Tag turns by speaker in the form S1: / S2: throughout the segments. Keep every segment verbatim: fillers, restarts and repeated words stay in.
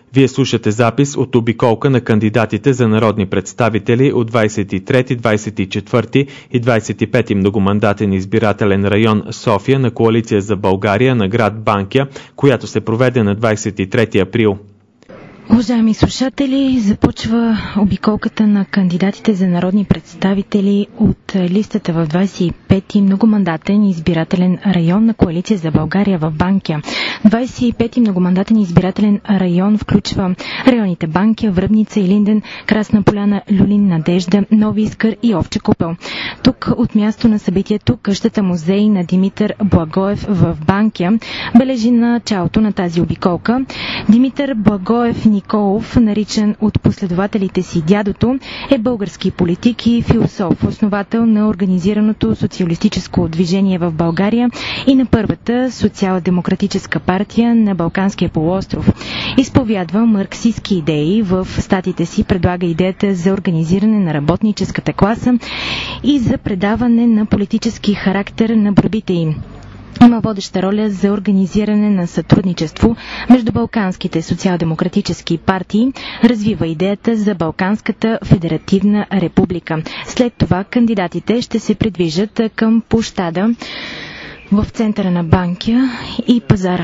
S1: Вие слушате запис от обиколка на кандидатите за народни представители от двадесет и трети, двадесет и четвърти и двадесет и пети многомандатен избирателен район София на Коалиция за България на град Банкя, която се проведе на двадесет и трети април.
S2: Уважаеми слушатели, започва обиколката на кандидатите за народни представители от листата в двадесет и пети многомандатен избирателен район на Коалиция за България в Банкя. двадесет и пети многомандатен избирателен район включва районите Банкя, Връбница, Илинден, Красна поляна, Люлин, Надежда, Нови Искър и Овча купел. Тук от място на събитието къщата музей на Димитър Благоев в Банкя бележи началото на тази обиколка. Димитър Благоев Николов, наричан от последователите си дядото, е български политик и философ, основател на организираното социалистическо движение в България и на първата социал-демократическа партия на Балканския полуостров. Изповядва марксистски идеи, в статите си предлага идеята за организиране на работническата класа и за предаване на политически характер на борбите им. Има водеща роля за организиране на сътрудничество между балканските социал-демократически партии, развива идеята за Балканската федеративна република. След това кандидатите ще се придвижат към площада в центъра на Банкя и пазара.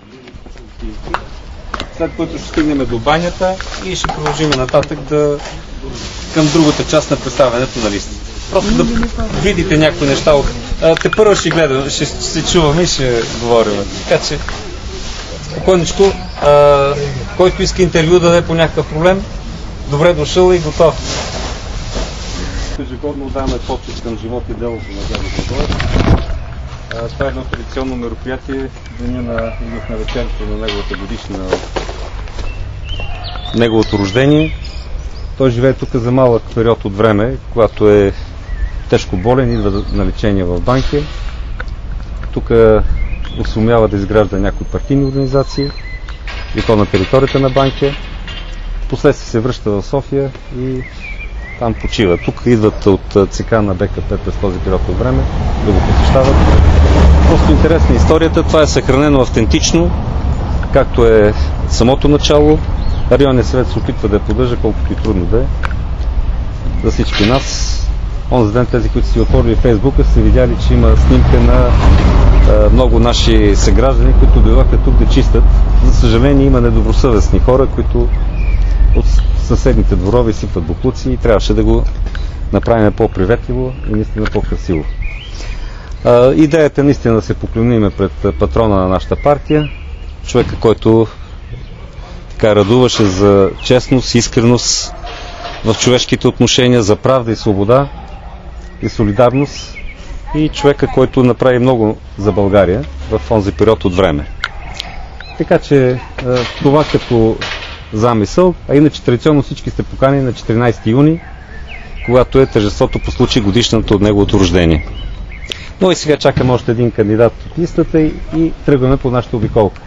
S3: След което ще стигнем до банята и ще продължим нататък да... към другата част на представянето на листата. Просто да видите някои неща. Те първо ще гледам, ще се чуваме и ще говорим. Така че, спокойничко, а, който иска интервю да даде по някакъв проблем, добре дошъл и готов. Ежегодно даваме почет към живот и делото на дядо Благоев. Това е едно традиционно мероприятие, деня на, на вечерото на неговата годишна неговото рождение. Той живее тук за малък период от време, когато е тежко болен, идва на лечение в Банкя. Тук усумява да изгражда някои партийни организации и то на територията на Банкя. Последствие се връща в София и там почива. Тук идват от ЦК на БКП през този период от време да го посещават. Просто интересна историята. Това е съхранено автентично, както е самото начало. Районният съвет се опитва да я поддържа, колкото и трудно да е. За всички нас, онзи ден тези, които си отворили Фейсбука, са видяли, че има снимка на а, много наши съграждани, които дойдоха тук да чистят. За съжаление има недобросъвестни хора, които от съседните дворове сипват боклуци и трябваше да го направим по-приветливо и наистина по-красиво. А, идеята е наистина да се поклониме пред патрона на нашата партия, човека, който така радуваше за честност, искреност в човешките отношения, за правда и свобода и солидарност и човека, който направи много за България в този период от време. Така че това като замисъл, а иначе традиционно всички сте поканени на четиринадесети юни, когато е тържеството по случай годишната от неговото рождение. Но и сега чакаме още един кандидат от листата и, и тръгваме по нашата обиколка.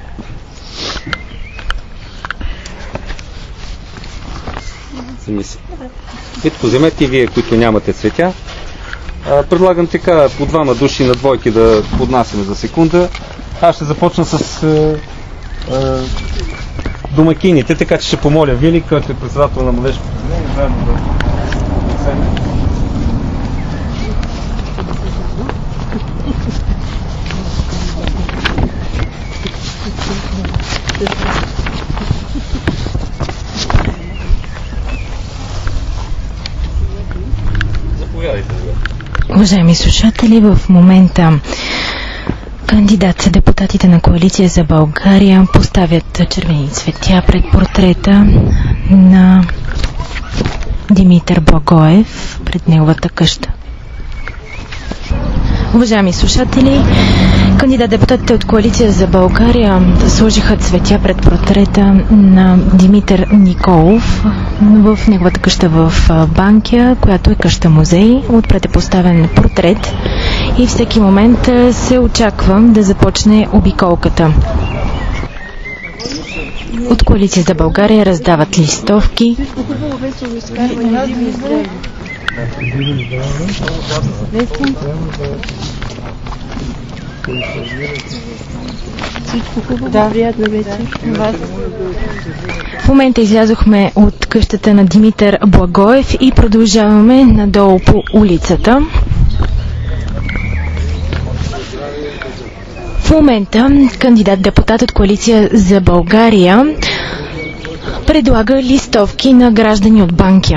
S3: Витко, вземете и вие, които нямате цветя. А, предлагам така по двама души на двойки да поднасяме за секунда. Аз ще започна с а, а, домакините, така че ще помоля Вили, който е председател на младежкото движение, заедно да вземе.
S2: Уважаеми слушатели, в момента кандидат депутатите на Коалиция за България поставят червени цветя пред портрета на Димитър Благоев пред неговата къща. Уважаеми слушатели, кандидат депутатите от Коалиция за България сложиха цветя пред портрета на Димитър Николов в неговата къща в Банкя, която е къща музей. Отпред е поставен портрет и всеки момент се очаква да започне обиколката. От Коалиция за България раздават листовки.
S4: Всичко хубаво, да. Приятна вечер. Да.
S2: В момента излязохме от къщата на Димитър Благоев и продължаваме надолу по улицата. В момента кандидат-депутат от Коалиция за България предлага листовки на граждани от Банкя.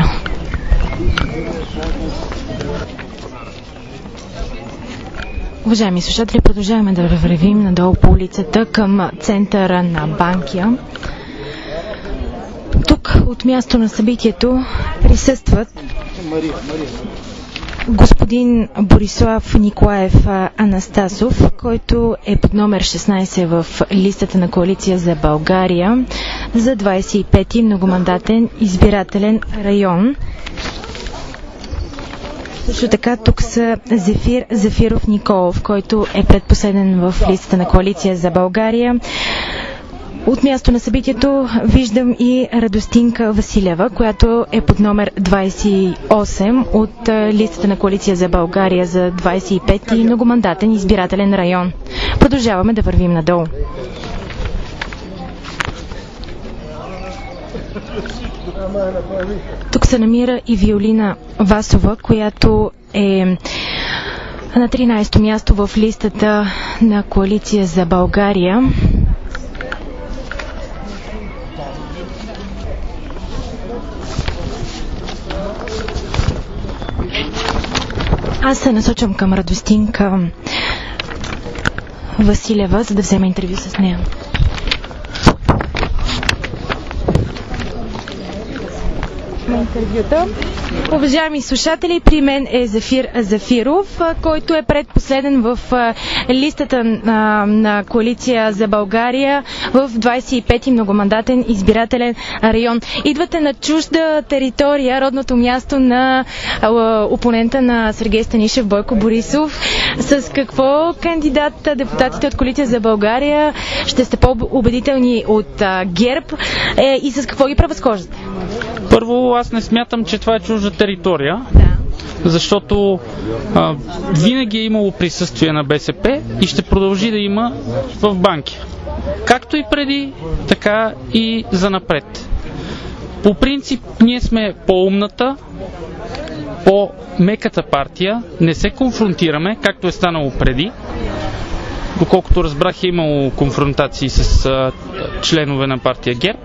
S2: Уважаеми слушатели, продължаваме да вървим надолу по улицата към центъра на Банкя. Тук от място на събитието присъстват господин Борислав Николаев Анастасов, който е под номер шестнайсет в листата на Коалиция за България за двайсет и пети многомандатен избирателен район. Също така тук са Зефир Зефиров Николов, който е предпоследен в листата на Коалиция за България. От място на събитието виждам и Радостинка Василева, която е под номер двайсет и осем от листата на Коалиция за България за двайсет и пети многомандатен избирателен район. Продължаваме да вървим надолу. Тук се намира и Виолина Васова, която е на тринайсето място в листата на Коалиция за България. Аз се насочвам към Радостинка Василева, за да взема интервю с нея. Интервюта. Уважаеми слушатели, при мен е Зефир Зафиров, който е предпоследен в листата на, на Коалиция за България в двайсет и пети многомандатен избирателен район. Идвате на чужда територия, родното място на опонента на Сергей Станишев, Бойко Борисов. С какво кандидат депутатите от Коалиция за България ще сте по-убедителни от ГЕРБ е, и с какво ги превъзхождате?
S5: Първо, аз не смятам, че това е чужда територия, да. Защото а, винаги е имало присъствие на БСП и ще продължи да има в Банкя. Както и преди, така и занапред. По принцип, ние сме по-умната, по-меката партия, не се конфронтираме, както е станало преди. Доколкото разбрах, е имало конфронтации с а, членове на партия ГЕРБ.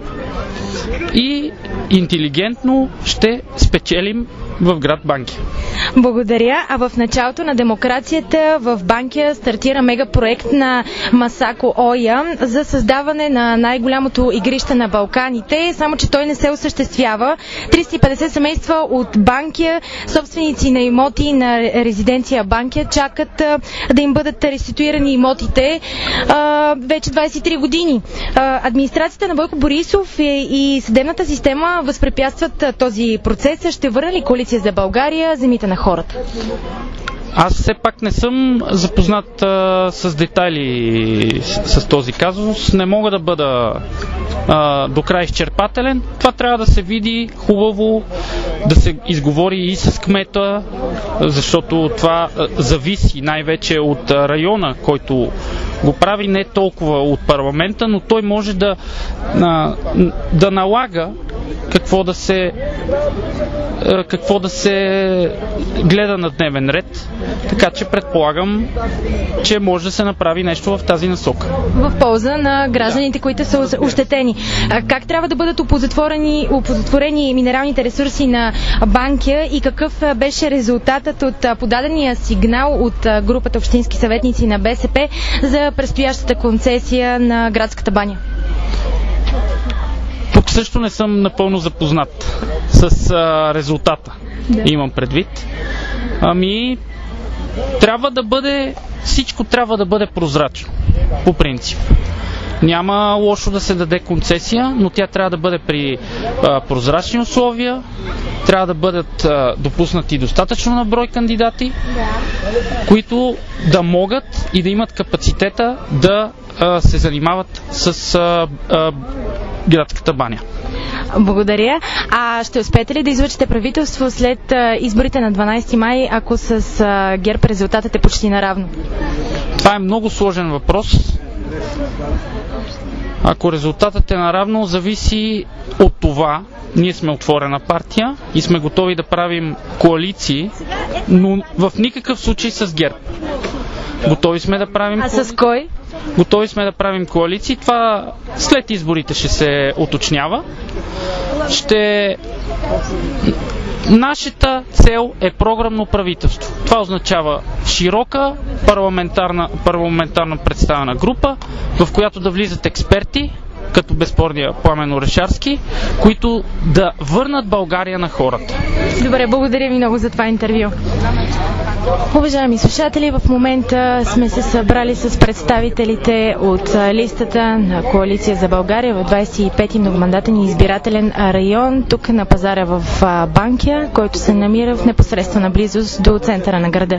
S5: И интелигентно ще спечелим в град Банкя.
S2: Благодаря. А в началото на демокрацията в Банкя стартира мегапроект на Масако Оя за създаване на най-голямото игрище на Балканите, само че той не се осъществява. триста и петдесет семейства от Банкя, собственици на имоти на резиденция Банкя, чакат да им бъдат реституирани имотите а, вече двайсет и три години. А, администрацията на Бойко Борисов и съдебната система възпрепятстват този процес. Ще върне ли Коалиция за България земите на хората?
S5: Аз все пак не съм запознат а, с детайли с, с този казус. Не мога да бъда а, до край изчерпателен. Това трябва да се види хубаво, да се изговори и с кмета, защото това а, зависи най-вече от а, района, който го прави, не толкова от парламента, но той може да, а, да налага какво да се какво да се гледа на дневен ред, така че предполагам, че може да се направи нещо в тази насока.
S2: В полза на гражданите, да. Които са ощетени. Как трябва да бъдат оползотворени, оползотворени минералните ресурси на Банкя и какъв беше резултатът от подадения сигнал от групата общински съветници на БСП за предстоящата концесия на градската баня?
S5: Тук също не съм напълно запознат с а, резултата. Да. Имам предвид. Ами, трябва да бъде, всичко трябва да бъде прозрачно, по принцип. Няма лошо да се даде концесия, но тя трябва да бъде при а, прозрачни условия, трябва да бъдат а, допуснати достатъчно на брой кандидати, да. Които да могат и да имат капацитета да а, се занимават с а, а, градската баня.
S2: Благодаря. А ще успеете ли да излъчите правителство след а, изборите на дванайсети май, ако с а, ГЕРБ резултатът е почти наравно?
S5: Това е много сложен въпрос. Ако резултатът е наравно, зависи от това. Ние сме отворена партия и сме готови да правим коалиции, но в никакъв случай с ГЕРБ. Готови сме да правим...
S2: А с кой?
S5: Готови сме да правим коалиции. Това след изборите ще се уточнява. Ще... Нашата цел е програмно правителство. Това означава широка парламентарна, парламентарно представена група, в която да влизат експерти, като безспорния Пламен Орешарски, които да върнат България на хората.
S2: Добре, благодаря ви много за това интервю. Уважаеми слушатели, в момента сме се събрали с представителите от листата на Коалиция за България в двадесет и пети многомандатен избирателен район, тук на пазара в Банкя, който се намира в непосредствена близост до центъра на града.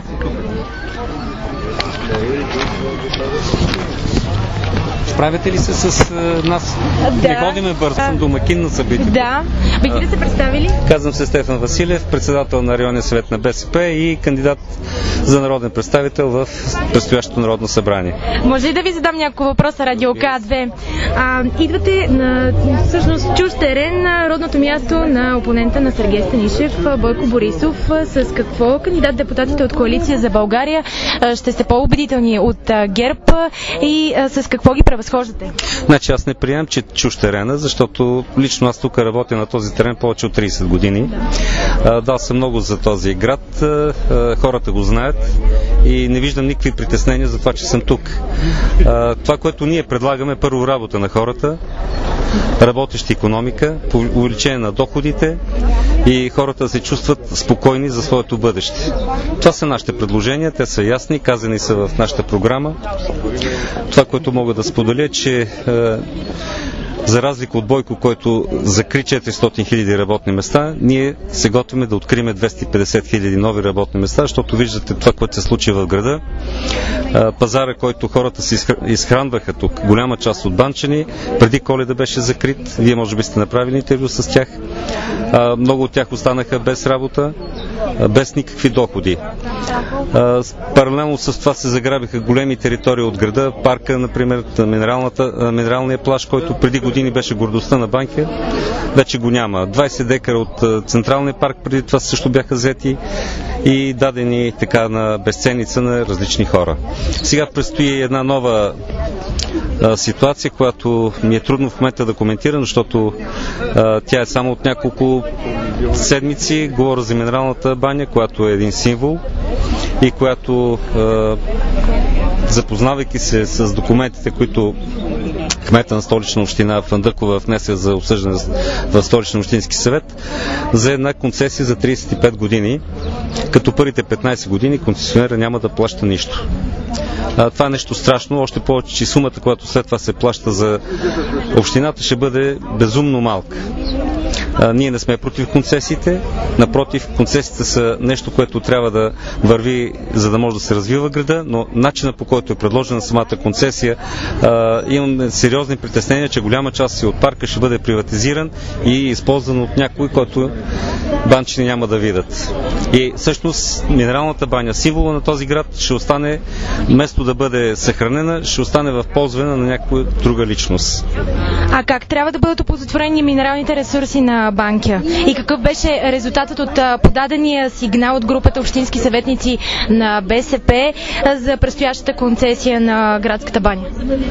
S3: Справяте ли се с а, нас?
S2: Да.
S3: Не ходиме бързо, съм домакин на събитието.
S2: Да. Бихте ли се представили?
S3: Казвам се Стефан Василев, председател на районния съвет на БСП и кандидат за народен представител в предстоящото народно събрание.
S2: Може ли да ви задам няколко въпроса, Радио К две? А, идвате на всъщност чужд терен на родното място на опонента на Сергей Станишев, Бойко Борисов. С какво кандидат-депутатите от Коалиция за България ще сте по-убедителни от ГЕРБ и с какво ги превъзхождате?
S3: Значи аз не приемам, че чужд терена, защото лично аз тук работя на този терен повече от тридесет години. Да. Дал съм много за този град, хората го знаят и не виждам никакви притеснения за това, че съм тук. Това, което ние предлагаме, е първо работа на хората, работеща икономика, увеличение на доходите и хората да се чувстват спокойни за своето бъдеще. Това са нашите предложения, те са ясни, казани са в нашата програма. Това, което мога да споделя, е, че е, за разлика от Бойко, който закри четиристотин хиляди работни места, ние се готвим да открием двеста и петдесет хиляди нови работни места, защото виждате това, което се случи в града. Пазара, който хората се изхранваха тук, голяма част от банчани, преди Коледа беше закрит. Вие може би сте направили интервю с тях. Много от тях останаха без работа, без никакви доходи. Паралелно с това се заграбиха големи територии от града, парка, например, минералния плаж, който преди години беше гордостта на Банкя, вече го няма. двадесет декара от Централния парк преди това също бяха взети и дадени така на безценица на различни хора. Сега предстои една нова а, ситуация, която ми е трудно в момента да коментирам, защото а, тя е само от няколко седмици. Говоря за минералната баня, която е един символ и която, а, запознавайки се с документите, които кмета на Столична община Фандъкова внесе за обсъждане в Столична общински съвет, за една концесия за тридесет и пет години, като първите петнадесет години концесионера няма да плаща нищо. А, това е нещо страшно, още повече, че сумата, която след това се плаща за общината, ще бъде безумно малка. А, ние не сме против концесиите, напротив, концесиите са нещо, което трябва да върви, за да може да се развива града, но начинът, по който е предложена самата концесия, а, имам сериозни притеснения, че голяма част от парка ще бъде приватизиран и използван от някой, който банчини няма да видят. И всъщност минералната баня, символа на този град, ще остане, вместо да бъде съхранена, ще остане в ползване на някоя друга личност.
S2: А как трябва да бъдат оползотворени минералните ресурси на Банкя? И какъв беше резултатът от подадения сигнал от групата общински съветници на БСП за предстоящата концесия на градската баня?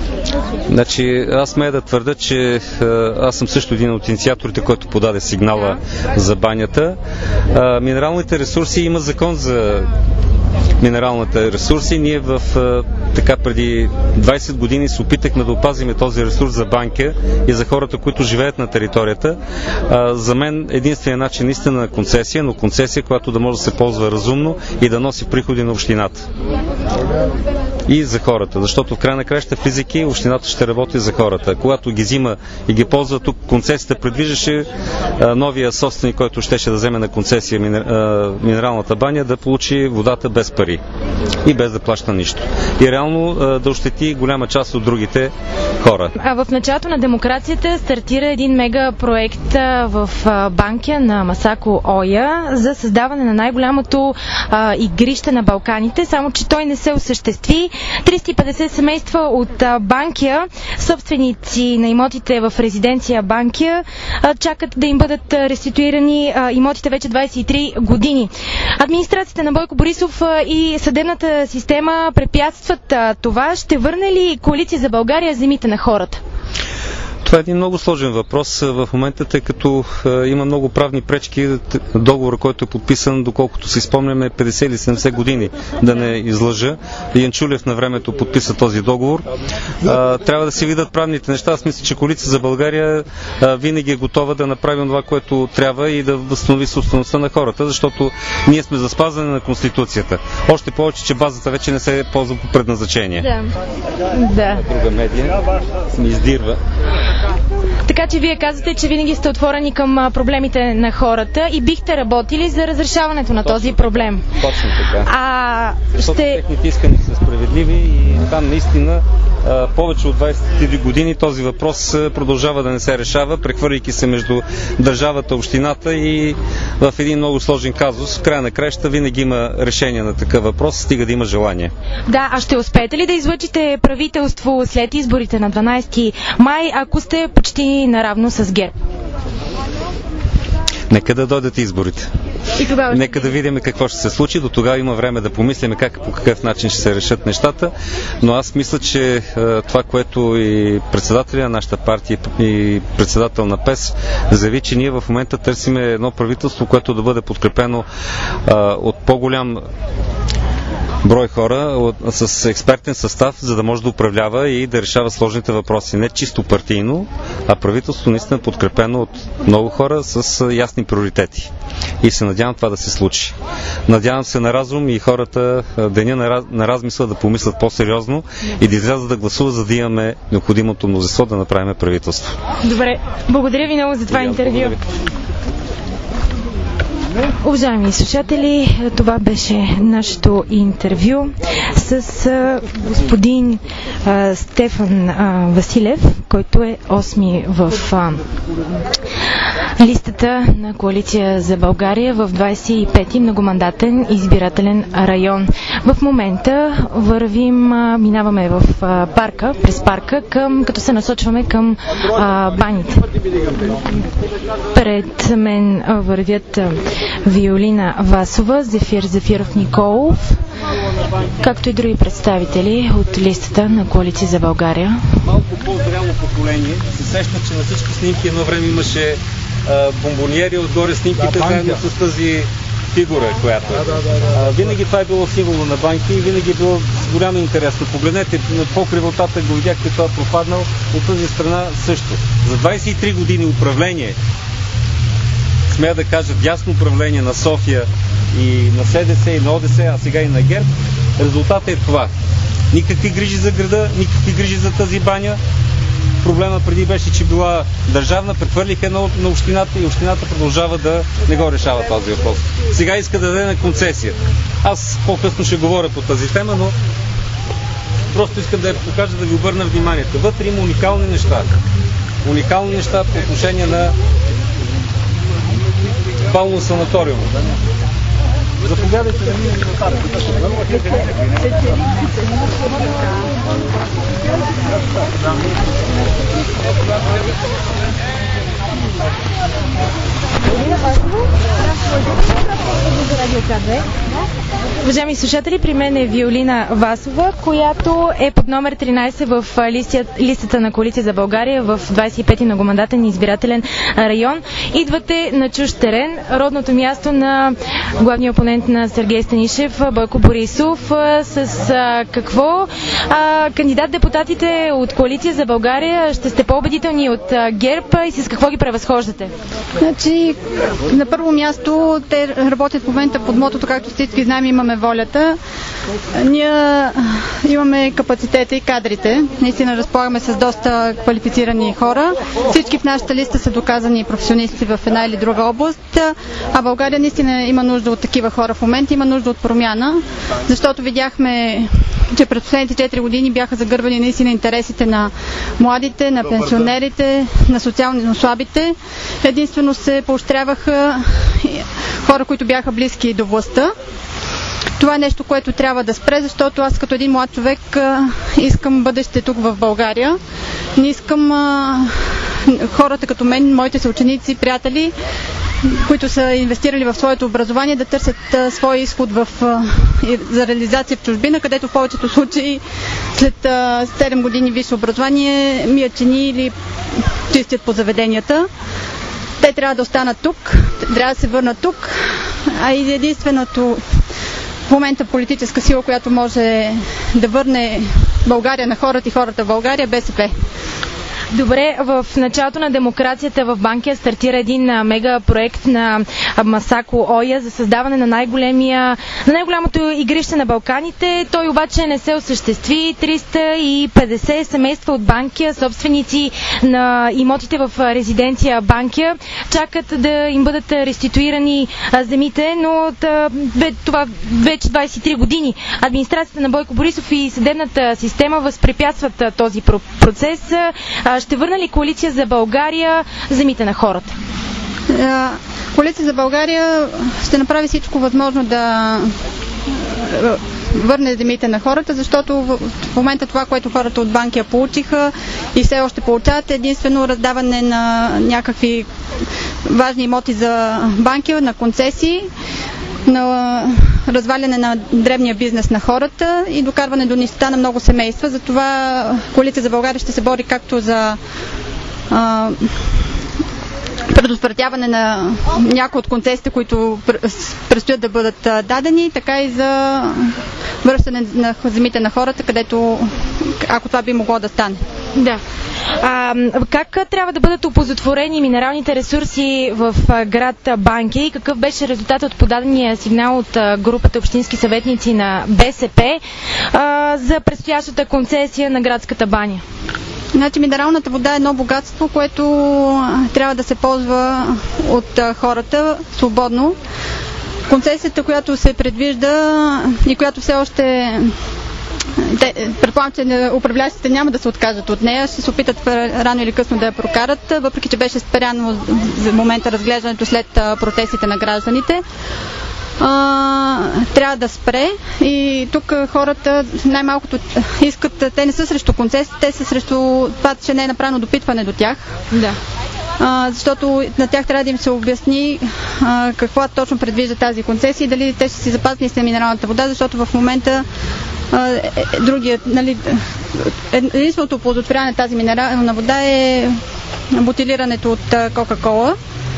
S3: Значи, аз смея да твърда, че аз съм също един от инициаторите, който подаде сигнала за банята. Минералните ресурси, има закон за минералната ресурси. Ние в така преди двадесет години се опитахме да опазим този ресурс за Банкя и за хората, които живеят на територията. За мен единственият начин наистина на концесия, но концесия, която да може да се ползва разумно и да носи приходи на общината. И за хората, защото в край на краища физики общината ще работи за хората. Когато ги взима и ги ползва, тук концесията предвиждаше новия собственик, който щеше да вземе на концесия минералната баня, да получи водата без пари. и без да плаща нищо. И реално да ощети голяма част от другите хора.
S2: А в началото на демокрацията стартира един мегапроект в Банкя на Масако Оя за създаване на най-голямото а, игрище на Балканите, само че той не се осъществи. триста и петдесет семейства от а, Банкя, собственици на имотите в резиденция Банкя, а, чакат да им бъдат реституирани а, имотите вече двадесет и три години. Администрацията на Бойко Борисов а, и съдебната система препятстват а, това. Ще върне ли Коалиция за България земите на хората?
S3: Това е един много сложен въпрос в момента, тъй като е, има много правни пречки. Договора, който е подписан, доколкото си спомняме, петдесет или седемдесет години, да не излъжа. Янчулев на времето подписа този договор. Е, трябва да се видят правните неща. Аз мисля, че Коалиция за България е, винаги е готова да направим това, което трябва и да възстанови собствеността на хората, защото ние сме за спазване на Конституцията. Още повече, че базата вече не се ползва по предназначение.
S2: Да. Да.
S3: Друга медия ми издирва.
S2: Така че вие казвате, че винаги сте отворени към проблемите на хората и бихте работили за разрешаването на точно този проблем.
S3: Точно така.
S2: А
S3: защото
S2: ще...
S3: техните искания са справедливи и там наистина повече от двадесет и три години този въпрос продължава да не се решава, прехвърляйки се между държавата, общината и в един много сложен казус. В края на краища винаги има решение на такъв въпрос, стига да има желание.
S2: Да, а ще успеете ли да излъчите правителство след изборите на дванадесети май, ако сте почти наравно с ГЕРБ?
S3: Нека да дойдат изборите.
S2: И тогава
S3: Нека да видим какво ще се случи. До тогава има време да помислим как, по какъв начин ще се решат нещата. Но аз мисля, че е, това, което и председателя на нашата партия и председател на ПЕС заяви, че ние в момента търсиме едно правителство, което да бъде подкрепено е, от по-голям брой хора от, с експертен състав, за да може да управлява и да решава сложните въпроси. Не чисто партийно, а правителство наистина подкрепено от много хора с ясни приоритети. И се надявам това да се случи. Надявам се на разум и хората деня на, раз, на размисъл да помислят по-сериозно и да излязат да гласуват, за да имаме необходимото мнозинство да направим правителство.
S2: Добре, благодаря ви много за това интервю. Уважаеми слушатели, това беше нашето интервю с а, господин а, Стефан а, Василев, който е осми в а, листата на Коалиция за България в двадесет и пети многомандатен избирателен район. В момента вървим, а, минаваме в а, парка, през парка, към, като се насочваме към а, баните. Пред мен а, вървят а, Виолина Васова, Зефир Зефиров Николов, както и други представители от листата на Коалиция за България.
S3: Малко по-зряло поколение се сеща, че на всички снимки едно време имаше а, бомбониери, отгоре снимките да, заедно с тази фигура, която е. Да, да, да, да. Винаги това е било символ на банки и винаги е било с голямо интересно. Погледнете, по кривотата го видяхте, това е пропаднал, от тази страна също. За двадесет и три години управление, смея да кажа дясно управление на София и на СДС и на ОДС, а сега и на ГЕРБ, резултатът е това. Никакви грижи за града, никакви грижи за тази баня. Проблема преди беше, че била държавна, прехвърлиха едно на общината и общината продължава да не го решава този въпрос. Сега иска да даде на концесия. Аз по-късно ще говоря по тази тема, но просто искам да я покажа, да ви обърна вниманието. Вътре има уникални неща. Уникални неща по отношение на бално санаториум. Заповядайте да минем на парка.
S2: Уважаеми слушатели, при мен е Виолина Васова, която е под номер тринадесет в листата на Коалиция за България в двадесет и пети многомандатен избирателен район. Идвате на чужд терен, родното място на главния опонент на Сергей Станишев, Бойко Борисов. С какво кандидат-депутатите от Коалиция за България ще сте по-убедителни от ГЕРБ и с какво ги превъзхождате?
S4: Значи, на първо място те работят в момента по
S6: под мотото, както всички знаем, имаме волята. Ние имаме капацитета и кадрите. Наистина разполагаме с доста квалифицирани хора. Всички в нашата листа са доказани професионалисти в една или друга област, а България наистина има нужда от такива хора в момента, има нужда от промяна, защото видяхме, че през последните четири години бяха загърбани наистина интересите на младите, на пенсионерите, на социално слабите. Единствено се поощряваха хора, които бяха близки до властта. Това е нещо, което трябва да спре, защото аз като един млад човек искам бъдеще тук в България. Не искам а, хората като мен, моите съученици, приятели, които са инвестирали в своето образование, да търсят а, своя изход в, а, за реализация в чужбина, където в повечето случаи след а, седем години висше образование мият чини или чистят по заведенията. Те трябва да останат тук, трябва да се върнат тук, а и единственото в момента политическа сила, която може да върне България на хората и хората в България, БСП.
S2: Добре, в началото на демокрацията в Банкя стартира един мега проект на Масако Оя за създаване на най-големия, на най-голямото игрище на Балканите. Той обаче не се осъществи. триста и петдесет семейства от Банкя, собственици на имотите в резиденция Банкя, чакат да им бъдат реституирани земите, но това вече двадесет и три години. Администрацията на Бойко Борисов и съдебната система възпрепятстват този процес. Ще върна ли Коалиция за България земите на хората?
S6: Коалиция за България ще направи всичко възможно да върне земите на хората, защото в момента това, което хората от Банкя получиха и все още получават, е единствено раздаване на някакви важни имоти за Банкя, на концесии, на разваляне на древния бизнес на хората и докарване до нищета на много семейства. Затова Коалиция за България ще се бори както за а, предотвратяване на някои от концесиите, които предстоят да бъдат дадени, така и за връщане на земите на хората, където, ако това би могло да стане.
S2: Да. А, как трябва да бъдат оползотворени минералните ресурси в град Банкя и какъв беше резултатът от подадения сигнал от групата общински съветници на БСП а, за предстоящата концесия на градската баня?
S6: Значи, минералната вода е едно богатство, което трябва да се ползва от хората свободно. Концесията, която се предвижда и която все още предполагам, че управляващите няма да се откажат от нея, ще се опитат рано или късно да я прокарат, въпреки че беше спряно за момента разглеждането след протестите на гражданите. А, трябва да спре и тук хората най-малкото искат, те не са срещу концесии, те са срещу това, че не е направено допитване до тях.
S2: Да.
S6: А, защото на тях трябва да им се обясни а, какво точно предвижда тази концесия и дали те ще си запазят наистина минералната вода, защото в момента а, е, другият, нали, единственото оползотворяване на тази минерална вода е бутилирането от а, Кока-кола.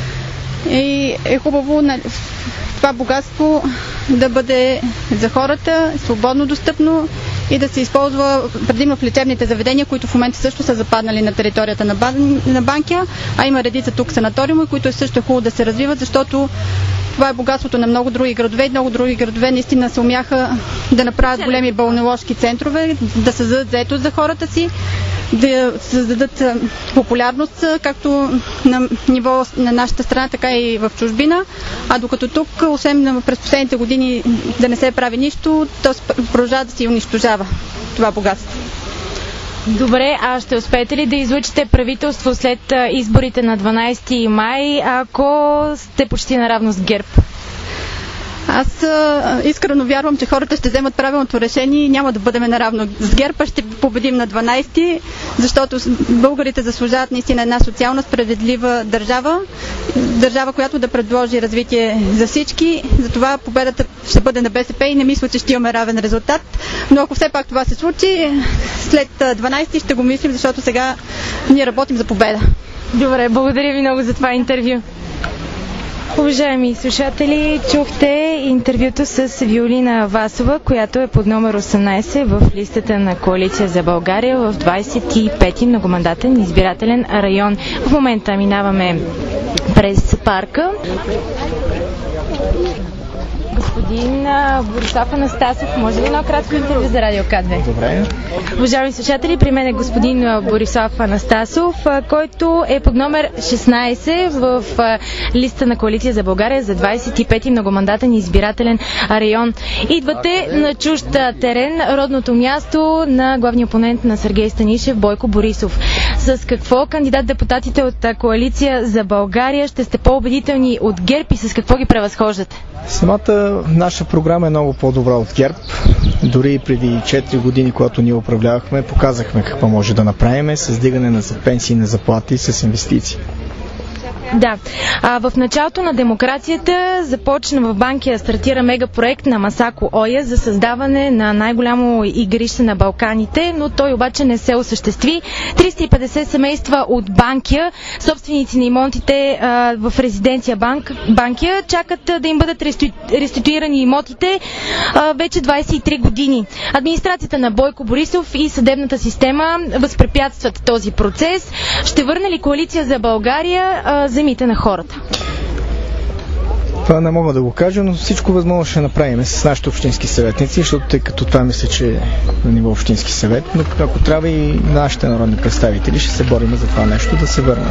S6: И е хубаво, нали, това богатство да бъде за хората свободно достъпно и да се използва предимно в лечебните заведения, които в момента също са западнали на територията на, бан, на Банкя, а има редица тук санаториуми, които е също хубаво да се развиват, защото това е богатството на много други градове и много други градове наистина се умяха да направят големи балнеоложки центрове, да създадат заетост за хората си, да създадат популярност както на ниво на нашата страна, така и в чужбина. А докато тук, освен през последните години да не се прави нищо, то продължава да се унищожава това богатство.
S2: Добре, а ще успеете ли да излучите правителство след изборите на дванадесети май, ако сте почти наравно с ГЕРБ?
S6: Аз а, искрено вярвам, че хората ще вземат правилното решение и няма да бъдем наравно с ГЕРБ, а ще победим на дванадесети, защото българите заслужават наистина една социална, справедлива държава, държава, която да предложи развитие за всички. Затова победата ще бъде на БСП и не мисля, че ще имаме равен резултат. Но ако все пак това се случи, след дванадесети ще го мислим, защото сега ние работим за победа.
S2: Добре, благодаря ви много за това интервю. Уважаеми слушатели, чухте интервюто с Виолина Васова, която е под номер осемнадесет в листата на Коалиция за България в двадесет и пети многомандатен избирателен район. В момента минаваме през парка. Господин Борислав Анастасов, може ли едно кратко интервю за Радио К две?
S7: Добре.
S2: Уважаеми слушатели, при мен е господин Борислав Анастасов, който е под номер шестнайсет в листа на Коалиция за България за двайсет и пети многомандатен избирателен район. Идвате на чужд терен, родното място на главния опонент на Сергей Станишев, Бойко Борисов. С какво кандидат-депутатите от Коалиция за България ще сте по-убедителни от ГЕРБ и с какво ги превъзхождате?
S7: Самата наша програма е много по-добра от ГЕРБ. Дори преди четири години, когато ние управлявахме, показахме какво може да направим с дигане на пенсии, на заплати, с инвестиции.
S2: Да. А, в началото на демокрацията започна в Банкя, стартира мегапроект на Масако Оя за създаване на най-голямо игрище на Балканите, но той обаче не се осъществи. триста и петдесет семейства от Банкя, собственици на имотите а, в резиденция Банк, Банкя, чакат а, да им бъдат ресту... реституирани имотите а, вече двайсет и три години. Администрацията на Бойко Борисов и съдебната система възпрепятстват този процес. Ще върне ли Коалиция за България а, земите на хората?
S7: Това не мога да го кажа, но всичко възможно ще направим с нашите общински съветници, защото тъй като това мисля, че е на ниво общински съвет, но ако трябва и нашите народни представители ще се борим за това нещо да се върнем.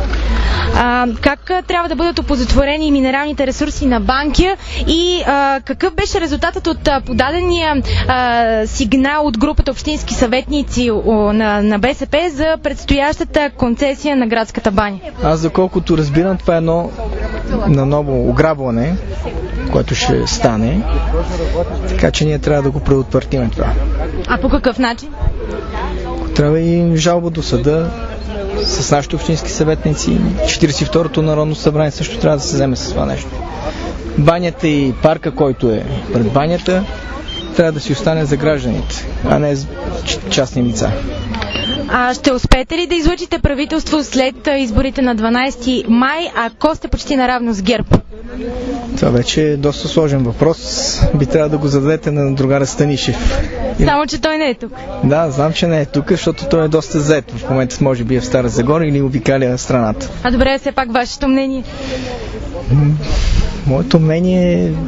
S2: А, как трябва да бъдат оползотворени минералните ресурси на Банкя и а, какъв беше резултатът от а, подадения а, сигнал от групата общински съветници о, на, на БСП за предстоящата концесия на градската баня?
S7: Аз доколкото разбирам, това е едно на ново ограбване, което ще стане, така че ние трябва да го предотвратим това.
S2: А по какъв начин?
S7: Трябва и жалба до съда с нашите общински съветници. четирийсет и второто народно събрание също трябва да се вземе с това нещо. Банята и парка, който е пред банята, трябва да си остане за гражданите, а не за частни лица.
S2: А ще успеете ли да излъчите правителство след изборите на дванайсети май, ако сте почти наравно с ГЕРБ?
S7: Това вече е доста сложен въпрос. Би трябва да го зададете на другара Станишев.
S2: Само, че той не е тук.
S7: Да, знам, че не е тук, защото той е доста зает. В момента може би е в Стара Загора или обикаля страната.
S2: А добре, все пак вашето мнение?
S7: Моето мнение е...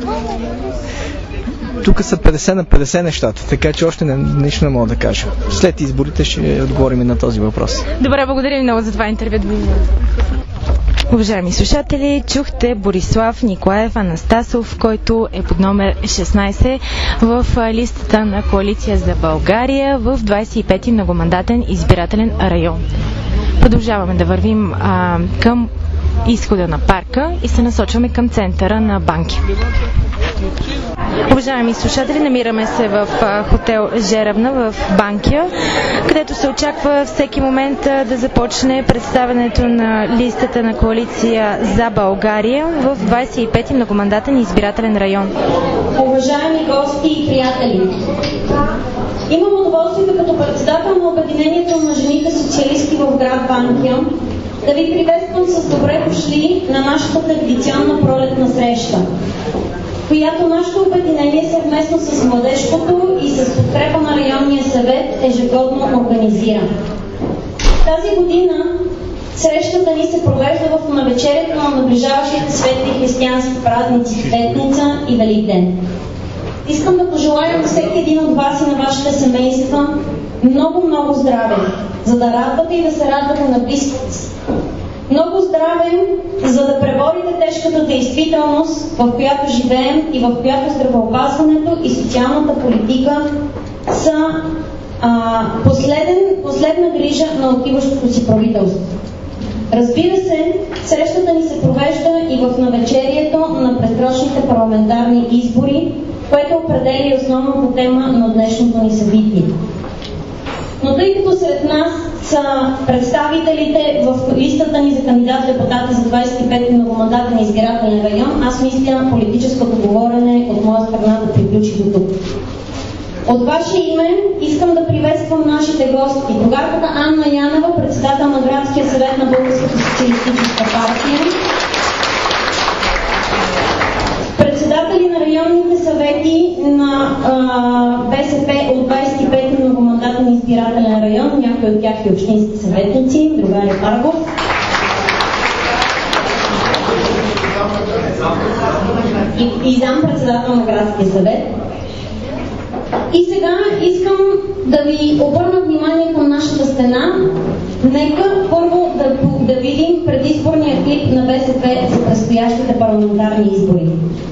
S7: Тук са петдесет на петдесет нещата, така че още не, нищо не мога да кажа. След изборите ще отговорим на този въпрос.
S2: Добре, благодаря ви много за това интервю. Уважаеми слушатели, чухте Борислав Николаев Анастасов, който е под номер шестнайсет в листата на Коалиция за България в двайсет и пети многомандатен избирателен район. Продължаваме да вървим а, към изхода на парка и се насочваме към центъра на Банкя. Уважаеми слушатели, намираме се в хотел Жеравна в Банкя, където се очаква всеки момент да започне представянето на листата на Коалиция за България в двайсет и пети многомандатен избирателен район.
S8: Уважаеми гости и приятели, имам удоволствието като председател на Обединението на жените социалисти в град Банкя да ви приветствам с добре дошли на нашата традиционна пролетна среща, която нашето обединение съвместно с Младежкото и с подкрепа на районния съвет ежегодно организира. Тази година срещата ни се провежда в навечерието на наближаващите светли християнски празници Светница и Великден. Искам да пожелая на всеки един от вас и на вашите семейства много-много здраве, за да радвате и да се радвате на близките си. Много здраве, за да преборите тежката действителност, в която живеем и в която здравеопазването и социалната политика са а, последен, последна грижа на отиващото си правителство. Разбира се, срещата ни се провежда и в навечерието на предсрочните парламентарни избори, което определя основната тема на днешното ни събитие. Но тъй като сред нас са представителите в листата ни за кандидат-депутати за двайсет и пети многомандатен избирателен район, аз мисля политическото говорене от моя страна да приключи до тук. От ваше име искам да приветствам нашите гости. Другарката Анна Янева, председател на Градския съвет на Българската социалистическа партия, председатели на районните съвети на а, БСП от двайсет и пети многомандатен избирателен район, някои от тях и общински съветници, другари Паргов. и, и заместник-председател на градския съвет. И сега искам да ви обърна внимание към нашата стена. Нека първо да, да видим предизборния клип на БСП за предстоящите парламентарни избори.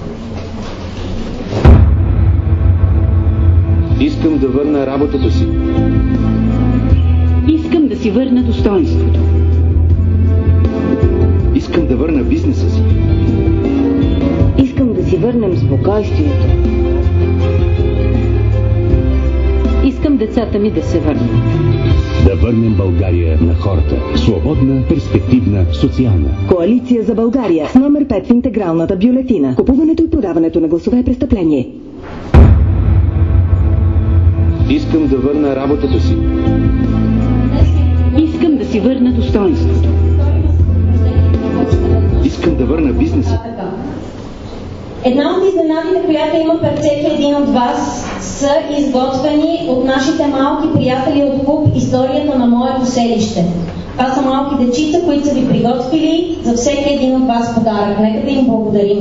S9: Искам да върна работата си.
S10: Искам да си върна достоинството.
S9: Искам да върна бизнеса си.
S10: Искам да си върнем спокойствието. Искам децата ми да се върнат.
S11: Да върнем България на хората. Свободна, перспективна, социална.
S12: Коалиция за България с номер пет в интегралната бюлетина. Купуването и продаването на гласове е престъпление.
S9: Искам да върна работата си.
S10: Искам да си върна достоинството.
S9: Искам да върна бизнеса.
S8: Една от изненадите, която има пред всеки един от вас, са изготвени от нашите малки приятели от клуб "Историята на моето селище". Това са малки дечица, които са ви приготвили за всеки един от вас подарък. Нека да им благодарим.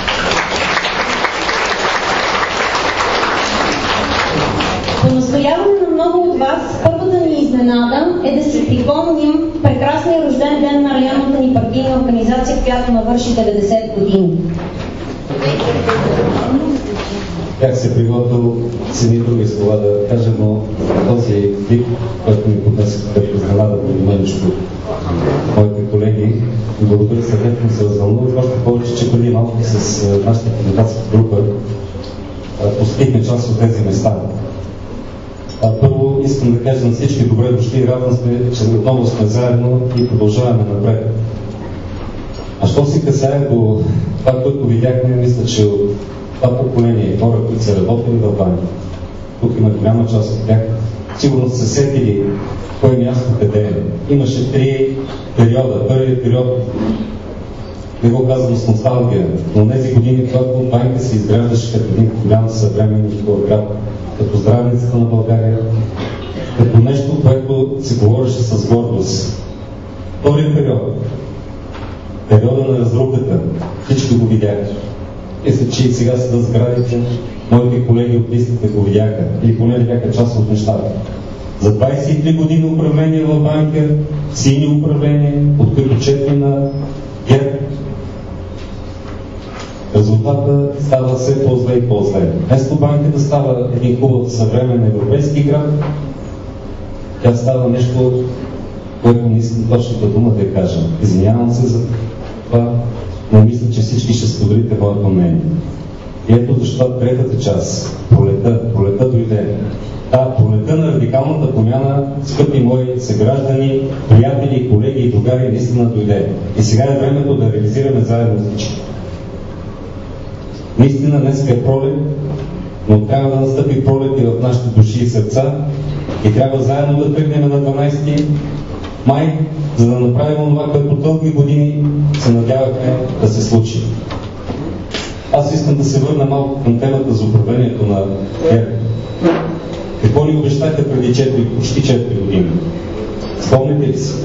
S8: По настояване на много от вас, първата ни изненада е да си припомним прекрасния рожден ден на районната ни партийна организация, която навърши деветдесет години.
S3: Бях се приготвил с едни други слова да кажа, но този клип, който ми поднесох като изненада преди мъничко моите колеги, благодаря съветно се развълнувах, още повече, че преди малко с нашата кандидатска група посетихме част от тези места. Първо искам да кажа на всички добре дошли и радвам сме, че отново сме заедно и продължаваме напред. А що се касае до това, което видяхме, мисля, че от това поколение хора, които са работили в банки, тук има голяма част от тях, сигурно са се сетили кое място къде е. Имаше три периода. Първият период, не го казвам с носталгия, но тези години, когато банка се изграждаше като един голям съвременник в град, като здравницата на България, като нещо, което се говореше с гордост. Вторият период, периода на разрухата, всички го видяха. Мисля, че и сега са да сградите, моите колеги от листите го видяха, или поне видяха част от нещата. За двадесет и три години управление в банка, сини управление, от които четири на ГЕРБ, резултата става все по-зле и по-зле. Вместо банка да става един хубав съвременен европейски град, тя става нещо, което не искам точната дума да кажа. Извинявам се за това, но мисля, че всички ще споделите моето мнение. И ето защо третата част, пролета, пролета дойде. Да, пролета на радикалната промяна, скъпи мои съграждани, приятели, колеги и другари, наистина дойде. И сега е времето да реализираме заедно всички. Наистина днес е пролет, но трябва да настъпи пролет и в нашите души и сърца и трябва заедно да тръгнем на дванадесети май, за да направим това, което дълги години се надявахме да се случи. Аз искам да се върна малко към темата за управлението на ГЕРБ. Какво ни обещаха преди четири, почти четири години? Спомните ли си?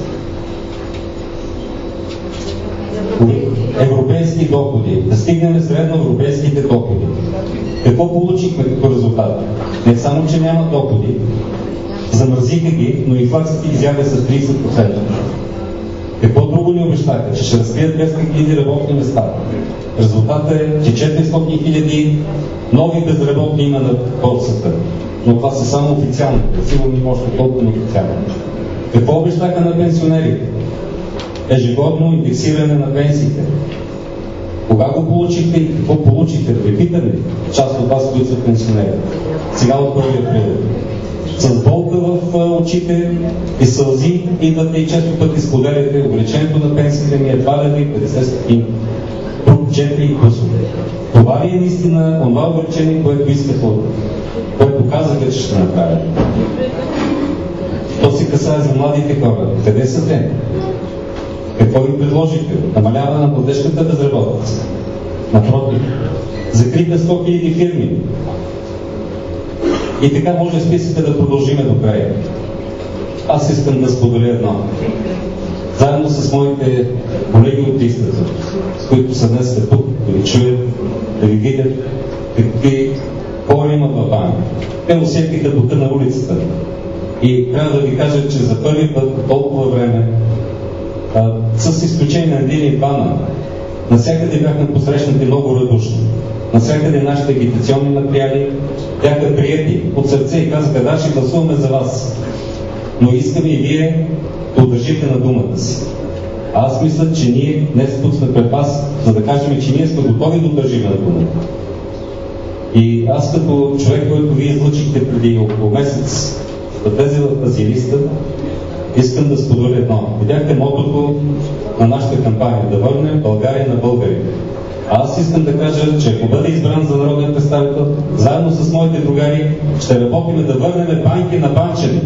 S3: Европейски доходи. Да стигнем средно европейските доходи. Какво получихме като резултат? Не само, че няма доходи, замързиха ги, но инфлацията изяде с тридесет процента. Какво друго ни обещаха? Че ще разкрият двеста хиляди работни места. Резултатът е, че четиристотин хиляди нови безработни има на борсата. Но това са само официални. Сигурно има още толкова неофициални. Какво обещаха на пенсионерите? Ежегодно индексиране на пенсиите. Кога го получихте и какво получихте? Да ви питаме част от вас, които са пенсионери. Сега от първи април. С болка в очите и сълзи идвате и често пъти споделяте увеличението на пенсиите ми е два лева и петдесет стотинки. Друг джепи и късове. Това ли е наистина това увеличение, което искате, което казахте, че ще направят? То се касае за младите хора. Къде са те? Какво ви предложихте? Намаляване на младежката безработица. Напротив, закрите сто хиляди фирми. И така може списъка да продължиме до края. Аз искам да споделя едно. Заедно с моите колеги от листата, с които са днес тук, да ви чуят, да ви
S13: те усетиха духа на улицата. И трябва да ви кажа, че за първи път толкова време, а, с изключение на един и двама, навсякъде бяхме посрещнати много радушно. Навсякъде нашите агитационни материали бяха приети от сърце и казаха: да, ще гласуваме за вас. Но искаме и вие да удържите на думата си. А аз мисля, че ние днес тук сме пред вас, за да кажем, че ние сме готови да удържим на думата. И аз като човек, който вие излъчихте преди около месец да влезе в тази листа, искам да споделя едно. Видяхте мотото на нашата кампания: да върнем България на българите. А аз искам да кажа, че ако бъде избран за народен представител, заедно с моите другари ще работим да върнем банки на банчени.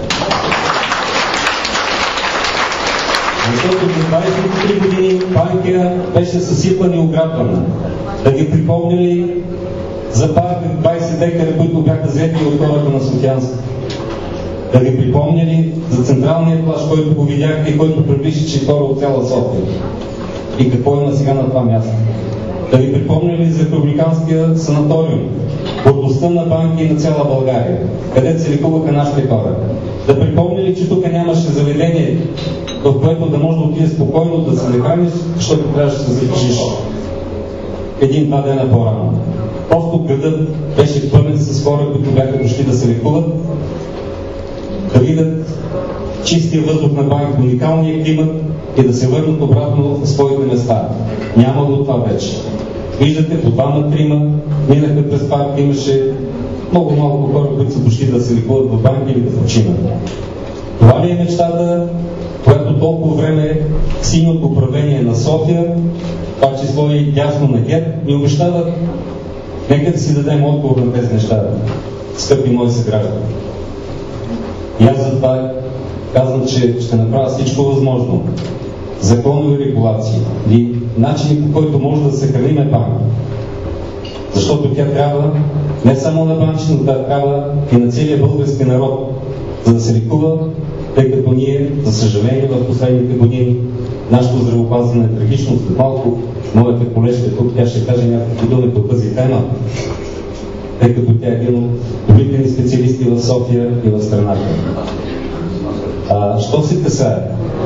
S13: Защото за двадесет и три години Банкя беше съсипана и ограбвана. Да ги припомня ли за парка двадесет декара, които бяха взети от хората на Софиянска? Да ви припомня ли за централния плаж, който го видяхте и който приближи хора от цяла София? И какво има сега на това място? Да ви припомня ли за републиканския санаториум, гордостта на Банкя и на цяла България, където се лекуваха нашите хора? Да припомня ли, че тук нямаше заведение, в което да може да отиде спокойно да се нахраниш, защото трябваше да се закачиш един-два дена по-рано? Просто градът беше пълен с хора, които бяха дошли да се лекуват, да видят чистия въздух на Банкя, уникалния климат и да се върнат обратно в своите места. Няма го това вече. Виждате, по двама-трима минаха през парка, имаше много малко хора, които са дошли да се лекуват в Банкя или да починат. Това ли е мечтата, която толкова време синьото управление на София, това число и дясно на ГЕРБ, ни обещават? Нека да си дадем отговор на тези неща, скъпи мои съграждани. И аз за това казвам, че ще направя всичко възможно. Законови регулации и начини, по който може да съхраниме Банкя. Защото тя трябва не само на банчина, но да трябва и на целия български народ, за да се лекува, тъй като ние, за съжаление, в последните години нашето здравеопазване е трагично. След малко моята колежка тук, тя ще каже някакви думи по тази тема, тъй като тя е един от добрите ни специалисти в София и в страната. А, що се касае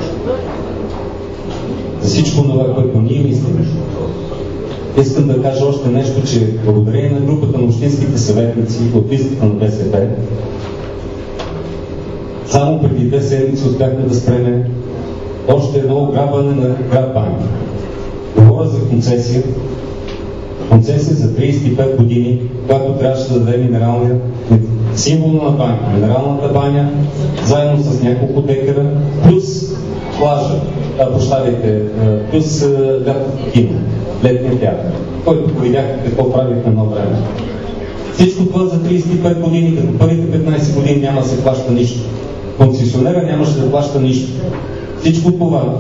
S13: за всичко това, което ние мислим, искам да кажа още нещо, че благодарение на групата на общинските съветници от листата на БСП, само преди две седмици успяхме да спреме още едно ограбване на град Банкя. Говоря за концесия. Концесия за тридесет и пет години, която трябваше да даде минералния символ на Банкя, минералната баня, заедно с няколко декара, плюс плажа, а, прощавайте, плюс лятото кино, летния театър, който видяхте какво правихме едно време. Всичко това за тридесет и пет години, като първите петнадесет години няма да се плаща нищо. Концесионера нямаше да плаща нищо. Всичко това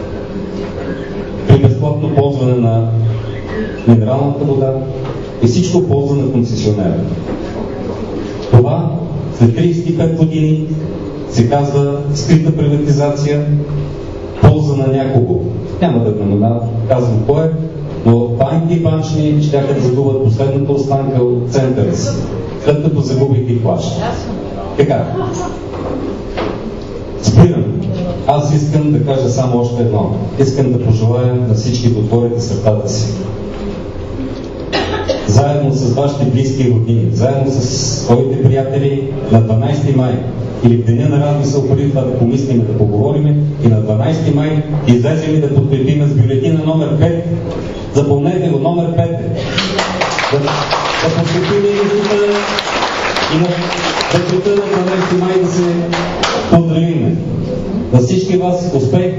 S13: при безплатно ползване на минералната вода и всичко ползване на концесионера. Това след тридесет и пет години се казва скрита приватизация, полза на някого. Няма да го казвам кой е, но Банкя и банчни щяха да загубят последната останка от центъра си, след като загубих и плащ. Така. Спирам. Аз искам да кажа само още едно. Искам да пожелая на всички да отворите сърцата си. Заедно с вашите близки и роднини, заедно с своите приятели на дванадесети май или в деня на размисъл, преди това да помислим, да поговорим, и на дванадесети май излезем и да подкрепим с бюлетина номер пет. Запомнете го, номер пет. Да, да подкрепим листата и на вечерта на дванадесети май да се поздравим. На всички вас успех!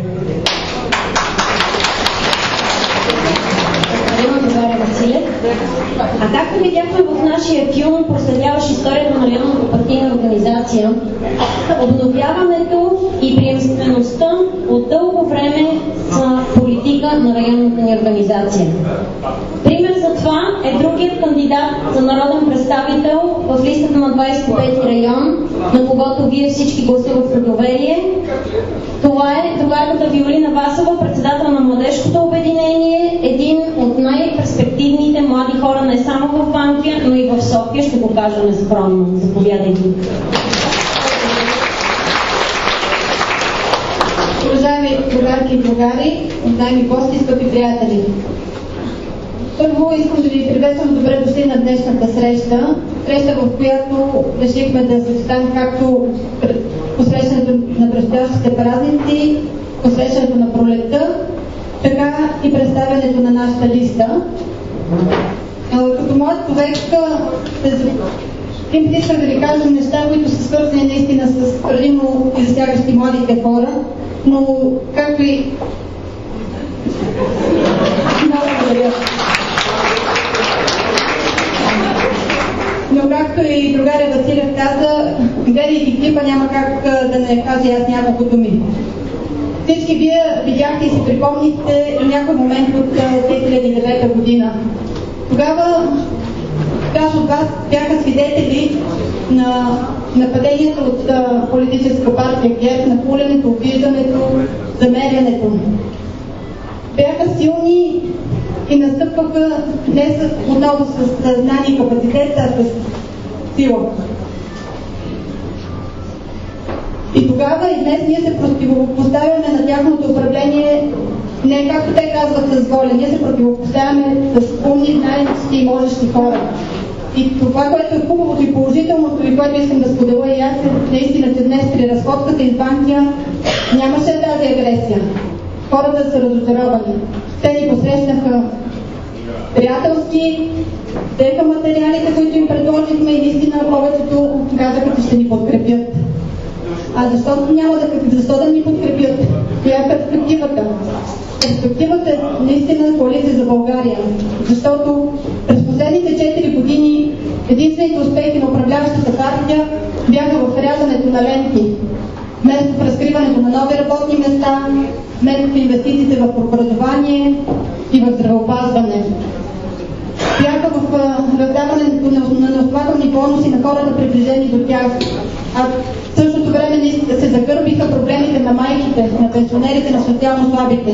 S8: А както видяхме в нашия филм, проследяващ историята на районната партийна организация, обновяването и приемствеността от дълго време са политика на районната ни организация. Пример за това е другият кандидат за народен представител в листата на двадесет и пети район, на когото вие всички гласувахте доверие. Това е другарката Виолина Васова, председател на Младежкото обединение, един от най-перспективните млади млади хора не само в Банкя, но и в София. Ще го кажа нескромно. Заповядайте.
S6: Уважаеми другарки и другари, уважаеми гости, скъпи приятели! Първо искам да ви приветствам добре дошли на днешната среща. Среща, в която решихме да съчетаем както посрещането на предстоящите празници, посрещането на пролетта, така и представянето на нашата листа. Като млад човек им искам да ви кажа неща, които са свързани наистина с предимно и засягащи младите хора, но както и много благодаря. Но както и другаря Василев каза, гледайки клипа няма как да не кажа аз няколко думи. Всички вие видяхте и си припомнихте до някой момент от две хиляди и девета година. Тогава част от вас бяха свидетели на нападението от политическа партия ГЕРБ, на пулянето, обиждането, замерянето. Бяха силни и настъпваха не с, отново с знание и капацитет, а с сила. И тогава и днес ние се противопоставяме на тяхното управление не както те казват с воля, ние се противопоставяме с умни, знаещи и можещи хора. И това, което е хубавото и положителното, и което искам да споделя и аз, е наистина, че днес при разходката из Банкя нямаше тази агресия. Хората са разочаровани. Те ни посрещнаха приятелски, взеха материалите, които им предложихме и наистина повечето казаха, че ще ни подкрепят. А защо няма да, защо да ни подкрепят? Коя е перспективата? Перспективата е наистина коалиция за България. Защото през последните четири години единствените успехи на управляващата партия бяха в рязането на ленти. Вместо в разкриването на нови работни места, вместо в инвестициите в образование и в здравеопазване. Бяха в раздаването на неоснователни бонуси на хората, приближени до тях. А в същото време се загърбиха проблемите на майките, на пенсионерите, на социално слабите.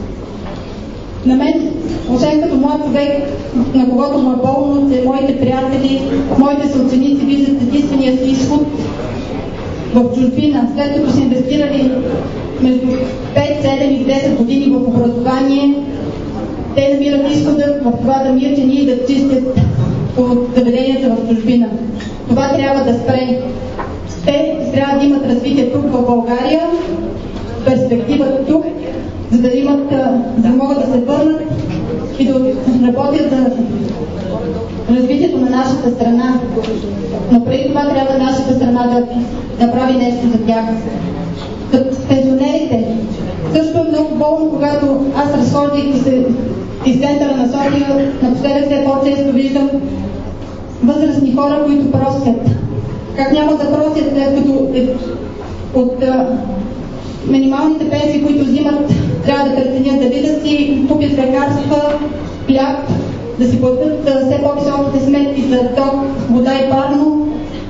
S6: На мен, освен като млад човек, на когото му е болно, че моите приятели, моите съученици виждат единствения си изход в чужбина, след като са инвестирали между пет, седем и десет години в образование, те намират изхода в това да мият жени и да чистят от заведенията в чужбина. Това трябва да спре. Те трябва да имат развитие тук в България, перспективата тук, за да имат, за да могат да се върнат и да работят за развитието на нашата страна. Но преди това трябва нашата страна да направи нещо за тях. Като пенсионерите, също е много болно, когато аз разходих се из центъра на София, напоследък все по-често виждам възрастни хора, които просят. Как няма да просят, след като е, от а, минималните пенсии, които взимат, трябва да преценят дали да си купят лекарства, хляб, да си платят а, все по-високите сметки за ток, вода и парно,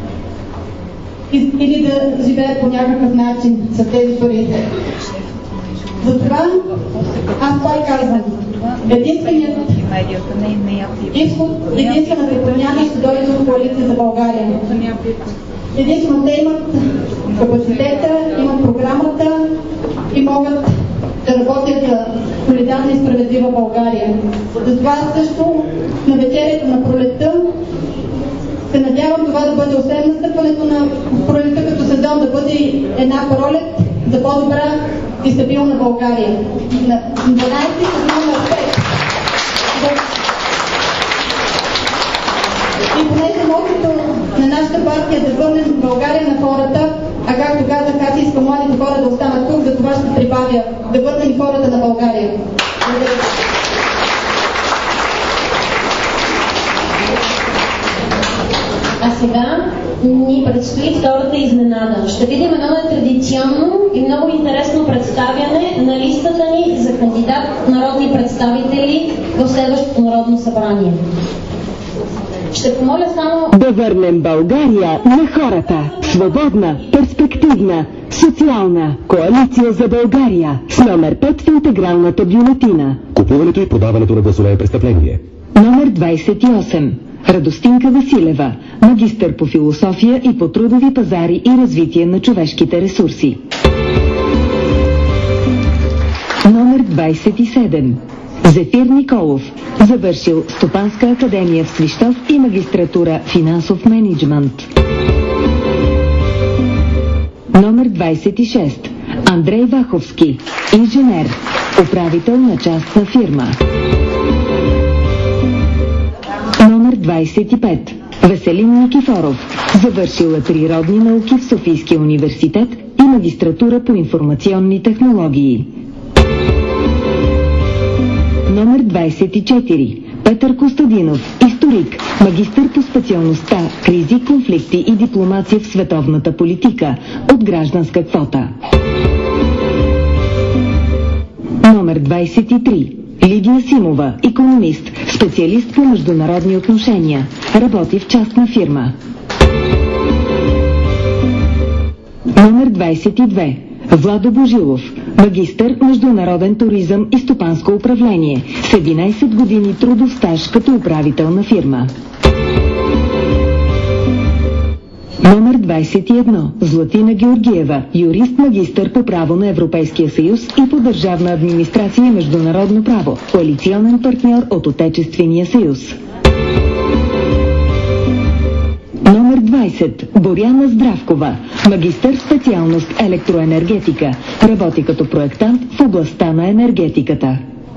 S6: или да живеят по някакъв начин с тези пари. Затова аз пак казвам, единственият изход, единствената промяна ще дойде от коалиция за България. Единствено те имат капацитета, имат програмата и могат да работят за солидарна и справедлива България. Затова също на вечерието на пролетта се надявам това да бъде освен настъпването на пролетта като сезон, да бъде една пролет за по-добра и стабилна България. На дванадесети сезон на успех. И понеже мотото на нашата партия е да върнем България на хората, а както казах, аз искам младите хора да останат тук, за това ще прибавя да върнем хората на България. Благодаря.
S8: А сега ни предстои втората изненада. Ще видим едно нетрадиционно и много интересно представяне на листата ни за кандидат народни представители в следващото Народно събрание. Ще помоля само
S12: да върнем България на хората. Свободна, перспективна, социална коалиция за България с номер пет в интегралната бюлетина.
S11: Купуването и продаването на гласове е престъпление.
S12: Номер двадесет и осем. Радостинка Василева, магистър по философия и по трудови пазари и развитие на човешките ресурси. Номер двадесет и седем. Зефир Николов, завършил Стопанска академия в Свищов и магистратура финансов мениджмънт. Номер двадесет и шест. Андрей Ваховски, инженер, управител на частна фирма. Номер двадесет и пет. Веселин Никифоров, завършил е природни науки в Софийския университет и магистратура по информационни технологии. Номер двадесет и четири. Петър Костадинов, историк, магистър по специалността кризи, конфликти и дипломация в световната политика от гражданска квота. Номер двадесет и три. Лидия Симова, икономист, специалист по международни отношения, работи в частна фирма. Номер двадесет и две. Владо Божилов, магистър международен туризъм и стопанско управление, с единадесет години трудов стаж като управител на фирма. Номер двадесет и едно. Златина Георгиева, юрист, магистър по право на Европейския съюз и по държавна администрация и международно право, коалиционен партньор от Отечествения съюз. Номер двадесет. Боряна Здравкова, магистър специалност електроенергетика, работи като проектант в областта на енергетиката.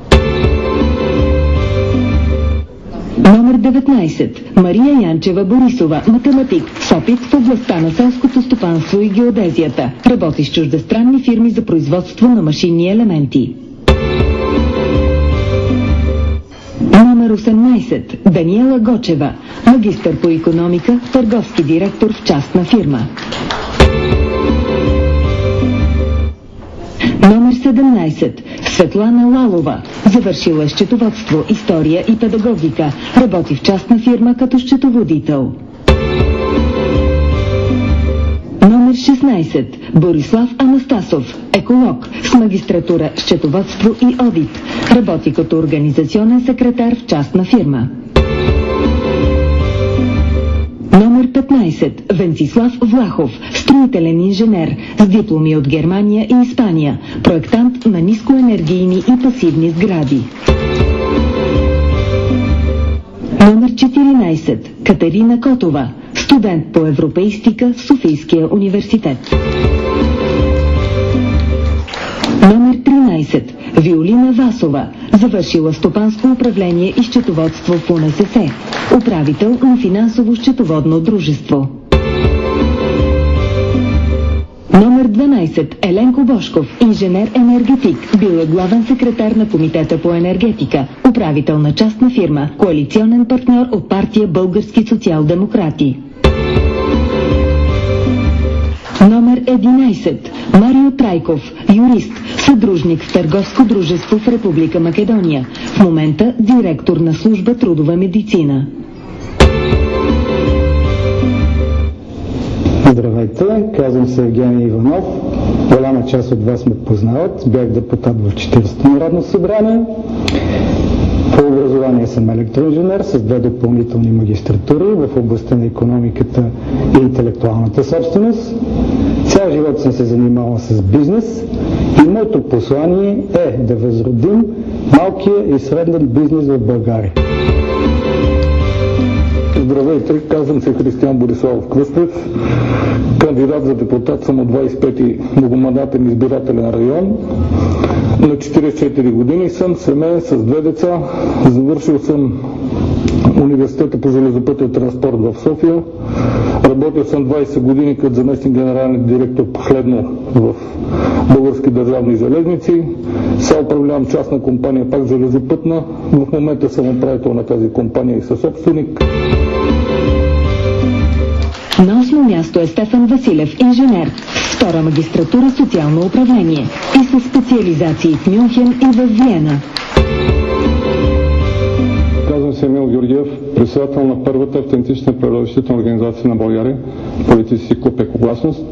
S12: Номер деветнадесет. Мария Янчева Борисова, математик, с опит в областта на селското стопанство и геодезията, работи с чуждестранни фирми за производство на машинни елементи. Номер осемнадесет. Даниела Гочева, магистър по икономика, търговски директор в частна фирма. Номер седемнадесет. Светлана Лалова, завършила счетоводство, история и педагогика, работи в частна фирма като счетоводител. Номер шестнадесет. Борислав Анастасов, еколог, с магистратура счетоводство и одит, работи като организационен секретар в частна фирма. Номер петнадесет. Венцислав Влахов, строителен инженер, с дипломи от Германия и Испания, проектант на нискоенергийни и пасивни сгради. Номер четиринадесет. Катерина Котова, студент по европеистика в Софийския университет. Номер тринадесет. Виолина Васова, завършила стопанско управление и счетоводство в У Н С С, управител на финансово-счетоводно дружество. Номер дванадесет. Еленко Бошков, инженер-енергетик, бил е главен секретар на Комитета по енергетика, управител на частна фирма, коалиционен партньор от партия Български социал-демократи. Номер единадесет. Марио Трайков, юрист, съдружник в търговско дружество в Република Македония, в момента директор на служба трудова медицина.
S14: Здравейте, казвам се Евгений Иванов. Голяма част от вас ме познават. Бях депутат в четиридесетото Народно събрание. По образование съм електроинженер с две допълнителни магистратури в областта на икономиката и интелектуалната собственост. Цял живот съм се занимавал с бизнес и моето послание е да възродим малкия и среден бизнес в България.
S15: Здравейте, казвам се Християн Бориславов Кръстев. Кандидат за депутат съм от двадесет и пети многомандатен избирателен район. На четиридесет и четири години съм, семейен с две деца. Завършил съм университета по железопътен транспорт в София. Работил съм двадесет години като заместник генерален директор последно в Български държавни железници. Сега управлявам частна компания, пак железопътна. В момента съм управител на тази компания и съсобственик.
S12: На осмо място е Стефан Василев, инженер, втора магистратура социално управление и със специализации в Мюнхен и в Виена.
S15: Казвам се Емил Георгиев, председател на първата автентична правозащитна организация на България, политически клуб Екогласност.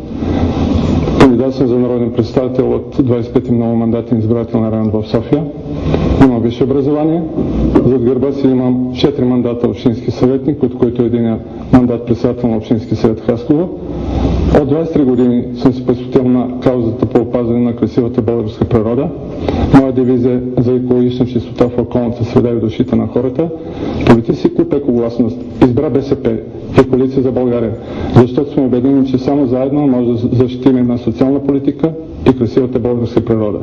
S15: Кандидат съм за народен представител от двадесет и пети многомандатен избирателен район в София. Имам висше образование. Зад гърба си имам четири мандата общински съветник, от които един мандат председател на Общински съвет Хасково. От двайсет и три години съм се посветил на каузата по опазване на красивата българска природа. Моя девиз е за екологична чистота в околната среда и в душите на хората. Политически клуб Екогласност избра БСП и Коалиция за България, защото сме убедени, че само заедно може да защитим една социална политика и красивата българска природа.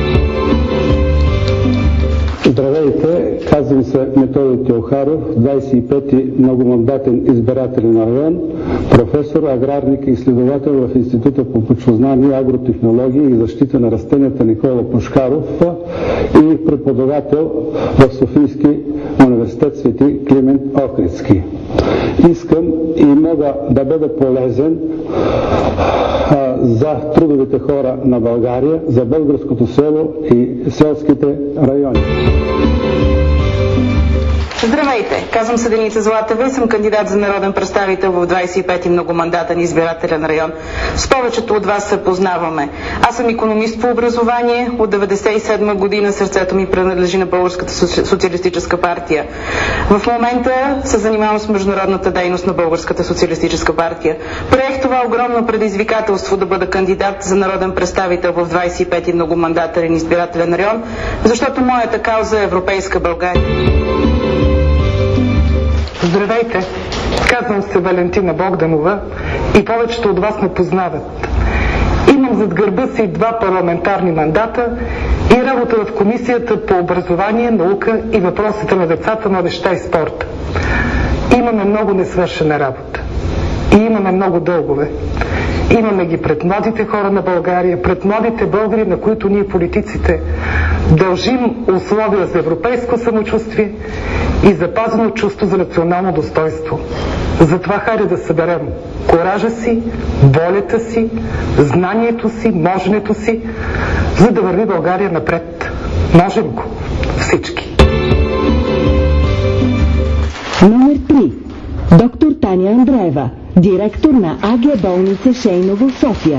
S14: Здравейте, казвам се Методи Теохаров, двайсет и пети многомандатен избирателен район, професор, аграрник и изследовател в Института по почвознание, агротехнологии и защита на растенията Никола Пушкаров и преподавател в Софийски университет Свети Климент Охридски. Искам и мога да бъда полезен а, за трудовите хора на България, за българското село и селските райони.
S16: Здравейте! Казвам се Деница Златева и съм кандидат за народен представител в двайсет и пети многомандатен избирателен район. С повечето от вас се познаваме. Аз съм икономист по образование. От деветдесет и седма година сърцето ми принадлежи на Българската социалистическа партия. В момента се занимавам с международната дейност на Българската социалистическа партия. Приех това огромно предизвикателство да бъда кандидат за народен представител в двайсет и пети многомандатен избирателен район, защото моята кауза е европейска България.
S17: Здравейте! Казвам се Валентина Богданова и повечето от вас ме познават. Имам зад гърба си два парламентарни мандата и работа в Комисията по образование, наука и въпросите на децата, младежта и спорта. Имаме много несвършена работа и имаме много дългове. Имаме ги пред младите хора на България, пред младите българи, на които ние политиците дължим условия за европейско самочувствие и запазено чувство за национално достойнство. Затова хайде да съберем коража си, волята си, знанието си, моженето си, за да върви България напред. Можем го. Всички.
S12: Номер три. Доктор Таня Андреева, директор на АГ болница Шейново, София.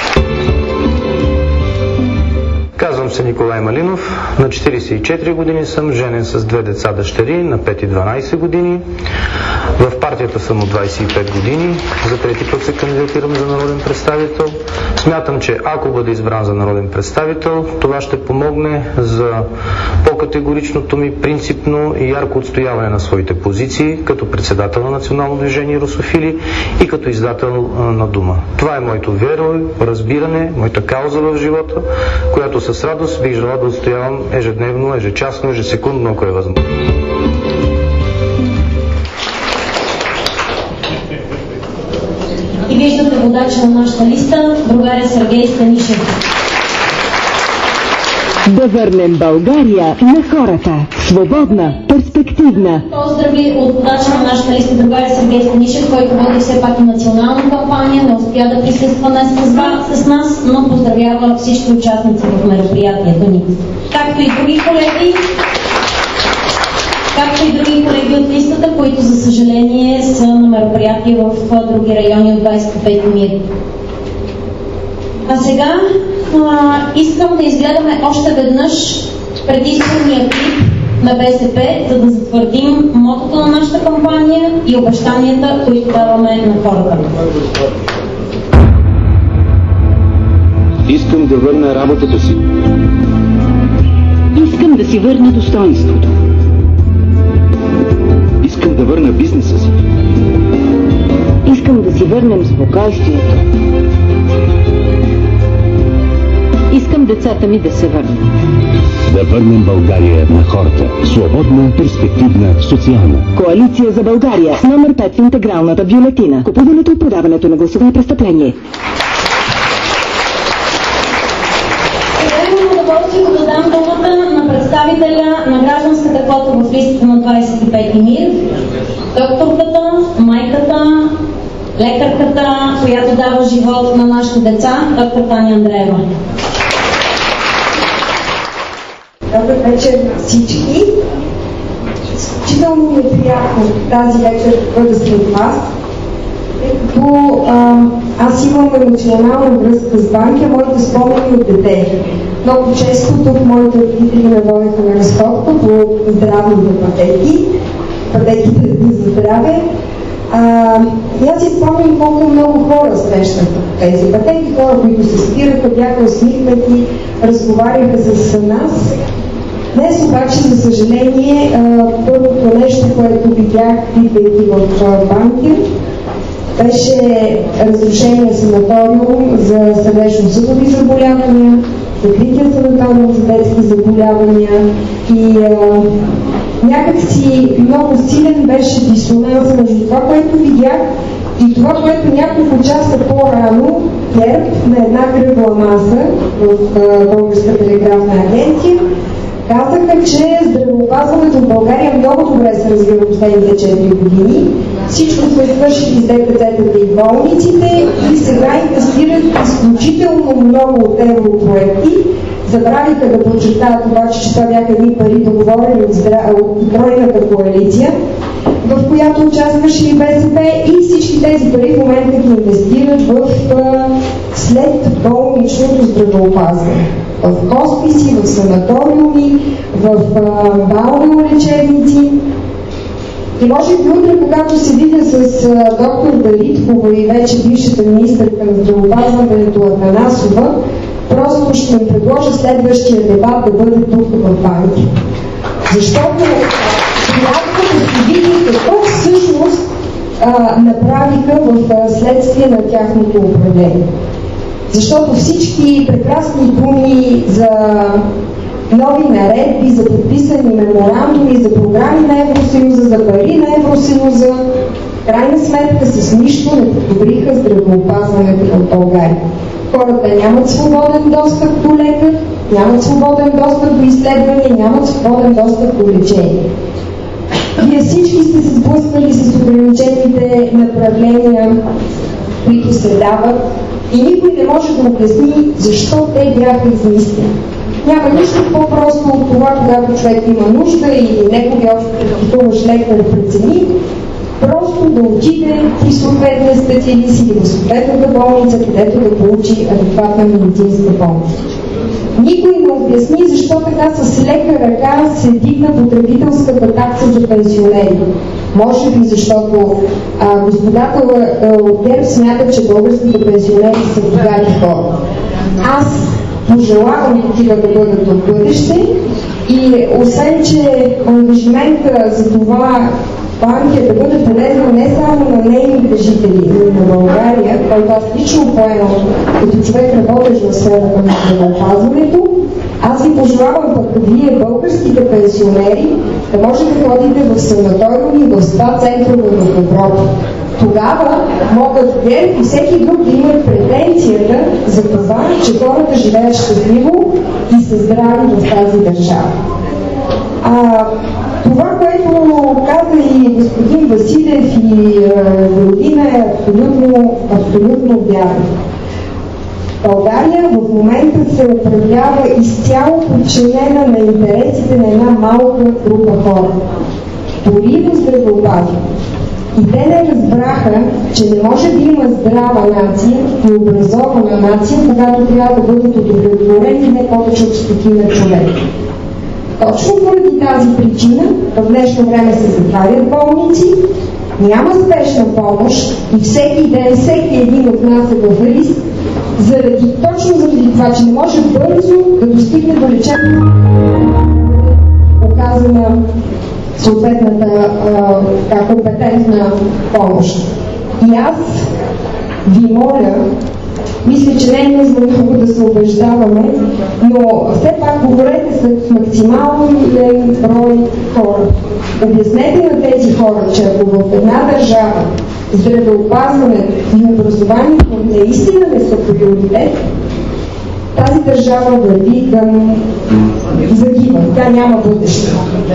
S18: Казвам се Николай Малинов, на четирийсет и четири години съм, женен с две деца дъщери, на пет и дванайсет години. В партията съм от двайсет и пет години, за трети път се кандидатирам за народен представител. Смятам, че ако бъда избран за народен представител, това ще помогне за по-категоричното ми принципно и ярко отстояване на своите позиции, като председател на Национално движение Русофили и като издател на Дума. Това е моето веро, разбиране, моята кауза в живота, която с радост бих желал да отстоявам ежедневно, ежечасно, ежесекундно, ако е възможно.
S8: И виждате водача на нашата листа, другаря Сергей Станишев.
S12: Да върнем България на хората. Свободна, перспективна.
S8: Поздрави от водача на нашата листа, другаря Сергей Станишев, който води все пак и национална кампания, не успя да присъства днес с, с нас, но поздравява всички участници в мероприятието ни. Както и други колеги, както и други колеги от листата, които за съжаление са на мероприятия в други райони от двайсет и пети МИР. А сега а, искам да изгледаме още веднъж предизборния клип на БСП, за да затвърдим мотото на нашата кампания и обещанията, които даваме на хората.
S9: Искам да върна работата си.
S10: Искам да си върна достоинството.
S9: Искам да върна бизнеса си.
S10: Искам да си върнем спокойствието. Искам децата ми да се върнат.
S11: Да върнем България на хората. Свободна, перспективна, социална.
S12: Коалиция за България. Номер пет в интегралната бюлетина. Купуването и продаването на гласове е престъпление.
S8: Имам удоволствието да дам думата на представителя на гражданската квота в листата на двайсет и пети МИР, докторката, майката, лекарката, която дава живот на нашите деца, доктор Таня Андреева.
S19: Добър вечер на всички. Изключително ми е приятно тази вечер да бъда сред вас, тъй като а, аз имам емоционална връзка с Банкя, моите спомени от дете. Много често тук моите родители ме водеха на разходка по здравните пътеки, пътеките за здраве. А, и аз си спомням колко много хора срещаха по тези пътеки, хора, които се спираха, бяха усмихнати, разговаряха с нас. Днес обаче, за съжаление, първото нещо, което видях, идвайки в Банкя, беше разрушение санаториум за сърдечно-съдови заболявания, закрития санаториум за детски заболявания и а, някакси много силен беше дисонанс между това, което видях и това, което няколко часа по-рано ГЕРБ на една кръгла маса в а, Българска телеграфна агенция казаха, че здравеопазването в България много добре се развива в последните четири години. Всичко сме свършили с ДПЦ-тата и болниците и сега инвестират изключително много от европроекти. Забравиха да подчертаят обаче, че това бяха едни пари договорени от, здра... от тройната коалиция, в която участваше и БСП, и всички тези пари в момента ги инвестират в след болничното здравеопазване. В хосписи, в санаториуми, в балнеолечебници. И може би утре, когато се видя с а, доктор Дариткова и вече бившата министърка на здравеопазването Атанасова, просто ще им предложа следващия дебат да бъде тук в Банкя. Защото трябва да се види какво всъщност а, направиха в а, следствие на тяхното управление. Защото всички прекрасни думи за нови наредби, за подписани меморандуми, за програми на Евросъюза, за пари на Евросъюза, в крайна сметка с нищо не подобриха здравеопазването в България. Хората нямат свободен достъп до лекар, нямат свободен достъп до изследвания, нямат свободен достъп до лечение. Вие всички сте се сблъсквали с ограничените направления, които се дават, и никой не може да обясни защо те бяха измислени. Няма нищо по-просто от това, когато човек има нужда или негови общо практикуващ лекар прецени, просто да отиде при съответния специалист или в съответната болница, където да получи адекватна медицинска помощ. Никой не обясни защо така с лека ръка се дигна потребителската такса за пенсионери. Може би защото а, господата от ГЕРБ смятат, че българските пенсионери са богати хора. Аз пожелавам такива да бъдат в бъдеще и освен, че ангажимента за това Банкя да бъде полезна не само на нейните жители, но и на България, който аз лично поемам като човек работещ в сферата на здравеопазването, аз ви пожелавам пък вие, българските пенсионери, да може да ходите в санаториуми, в спа центрове в Европа. Тогава могат ГЕРБ и всеки друг да имат претенцията за това, че хората живеят щастливо и са здрави в тази държава. А, това, което каза и господин Василев и Родина, е абсолютно, абсолютно вярно. България в момента се управлява изцяло подчинена на интересите на една малка група хора. Дори в здравеопазването. И те не разбраха, че не може да има здрава нация и образована нация, когато трябва да бъдат удовлетворени не повече от стотина човека. Точно поради тази причина в днешно време се затварят болници, няма спешна помощ и всеки ден, всеки един от нас е в риск, заради, точно заради това, че не може бързо да достигне до лечебна оказана съответната а, компетентна помощ. И аз ви моля, мисля, че не е нужно много да се убеждаваме, но все пак говорете с максимално брой хора. Обяснете на тези хора, че ако в една държава здравеопазването и образованието наистина не са приоритет, тази държава върви към загива. Тя няма бъдеще.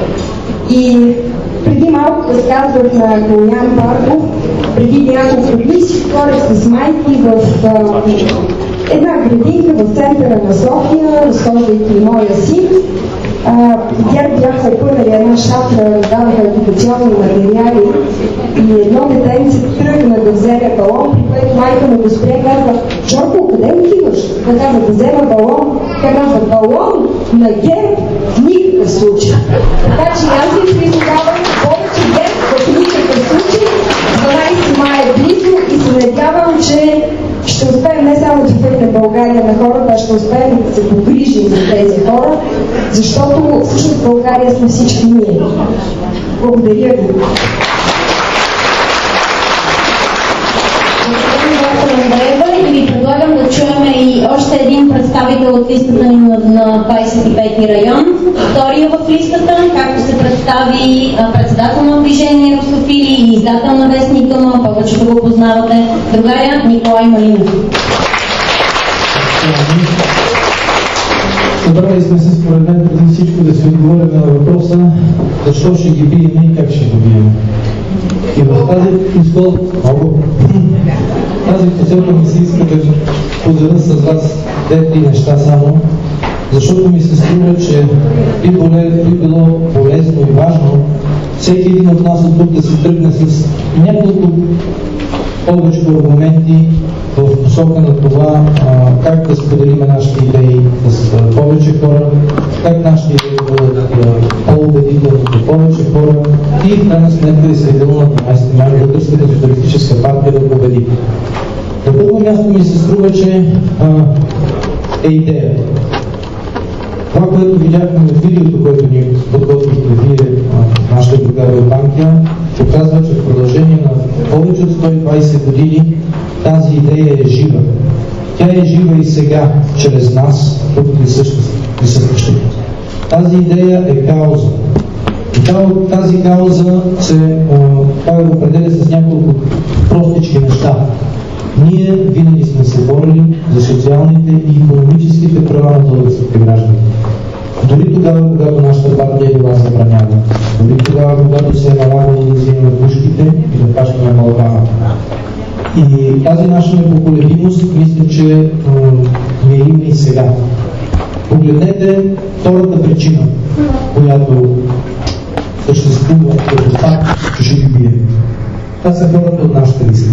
S19: И преди малко разказвах на Колян Парков, преди няколко дни си говорих с майки в а, една градинка в центъра на София, разхождайки моя син. ГЕРБ бяха опънали една шатра, раздаваха агитационни материали и едно детенце тръгна да вземе балон, при което майка му го спря и казва: Жорко, къде отиваш? Да казва: да взема балон. Тя казва: балон на ГЕРБ в никакъв случай. Така че аз ви призовавам повече ГЕРБ в никакъв случай. дванадесети май е близо и се надявам, че ще успеем не само да върнем България на хората, а ще успеем да се погрижим за тези хора, защото всъщност България сме всички ние. Благодаря ви.
S8: И ви предлагам да чуем и още един представител от листата ни на, на двадесет и пети район. Втория в листата, както се представи, председател на движение Русофили и издател на вестник Дума, повечето го познавате, другаря Николай Малинов.
S20: Събрали сме се според мен преди всичко да се отговорим на въпроса защо ще ги бием и как ще ги бием. И в тази изход, много, тази посилка ми се иска да поделя с вас две-три неща само, защото ми се струва, че би, боле, би било полезно и важно всеки един от нас от тук да се тръгне с няколко повече аргументи в посока на това а, как да споделим нашите идеи с а, повече хора, как нашите идеи да бъдат по-убедителни до повече хора и в крайна сметка да се е дело на дванадесети май Българската социалистическа партия да победи. На първо място ми се струва, че а, е идея. Това, което видяхме в видеото, което ни подготвихте вие, нашите другари от Банкия, показва, че в продължение на повече от сто и двадесет години тази идея е жива. Тя е жива и сега, чрез нас, тук присъстващите. Тази идея е кауза. И тази кауза се а, определя с няколко простички неща. Ние винаги сме се борили за социалните и икономическите права на българските граждани. Дори тогава, когато нашата партия е била забраняна, дори тогава, когато се е налагало да взимаме пушките и да качваме Балкана. И тази наша непоколебимост, мисля, че е има и сега. Погледнете втората причина, която съществува като факт, че ще ги бие. Това са хората от нашата листа.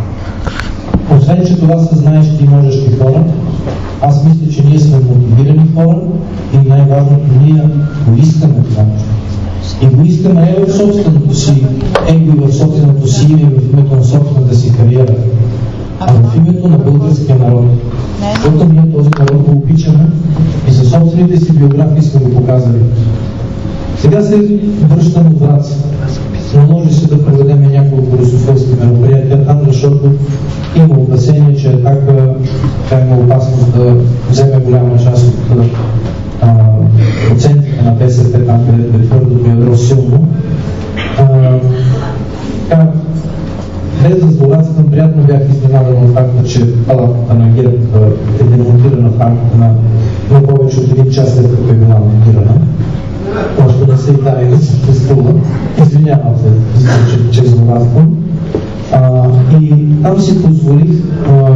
S20: Освен, че това са знаещи и можещи хора, аз мисля, че ние сме мотивирани хора и най-важното, ние го искаме това нещо. И го искаме не в собственото си его и в собственото си име, в името на собствената си кариера, а в името на българския народ. Защото ние този народ го обичаме и със собствените си биографии сме го показали. Сега се връщам от Враца. Наложи се да проведем няколко русофилски мероприятия там, защото има опасение, че Атака има опасност да вземе голяма част от а, процентите на БСП, там където е твърдото ядро силно. Така, без да злорадствам, приятно бях изненадан от факта, че палатата на ГЕРБ е демонтирана в рамките на, на повече от един час, след като е била монтирана. Още не се и дай да се престува. Извинявам се, че, че злорадствам. И там си позволих, а,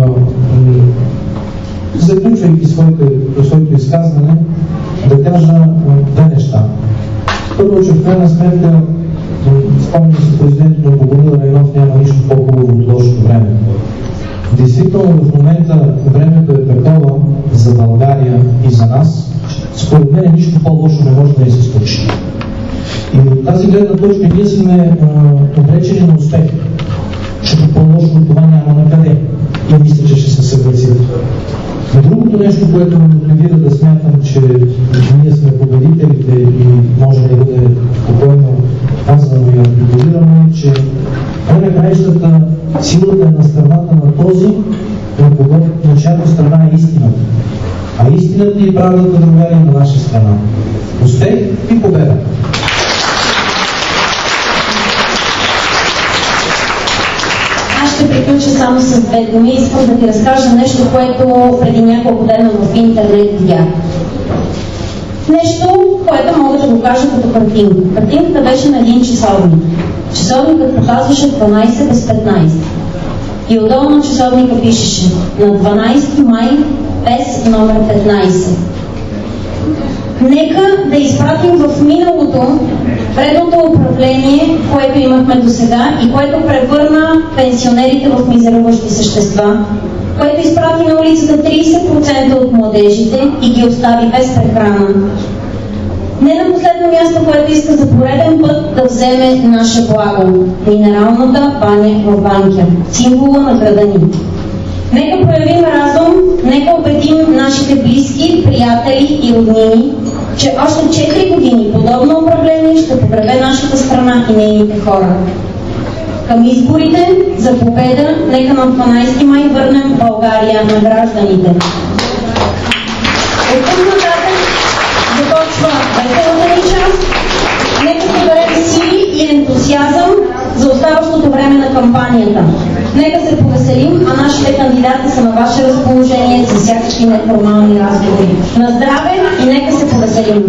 S20: заключвайки своите, своето изказване, да кажа две неща. Първо, че в крайна сметка, спомням се, президентът на Богомил Райнов няма нищо по-хубаво от лошото време. Действително в момента времето е такова за България и за нас, според мен нищо по-лошо не може да ни се случи. И от тази гледна точка ние сме обречени на успех, защото по-лошо от това няма на къде. И мисля, че ще се съгласим. И другото нещо, което ме мотивира да смятам, че ние сме победителите и може да бъде спокойно казано и артикулирано, е, че на краищата силата е на страната на този, на когото на чиято страна е истината. А истината и правдата, другари, на наша страна. Успех и победа!
S8: Аз ще приключа само с две думи. Искам да ти разкажа нещо, което преди няколко дена в интернет видях. Нещо, което мога да го кажа като картинка. Картинката беше на един часовник. Часовникът показваше дванадесет без петнадесет. И отдолу на часовника пишеше на дванадесети май без номер петнадесет. Нека да изпратим в миналото предното управление, което имахме до сега и което превърна пенсионерите в мизеруващи същества, което изпрати на улицата трийсет процента от младежите и ги остави без прехрана. Не на последно място, което иска за пореден път да вземе наше благо – минералната баня в Банкя, символа на града ни. Нека проявим разум, нека убедим нашите близки, приятели и роднини, че още четири години подобно управление ще погребе нашата страна и нейните хора. Към изборите за победа, нека на дванайсети май върнем България на гражданите. От тук нататък започва веселата ни част. Нека съберете сили и ентусиазъм за оставащото време на кампанията. Нека се повеселим, а нашите кандидати са на ваше разположение за всякакви неформални разговори. На здраве и нека се повеселим!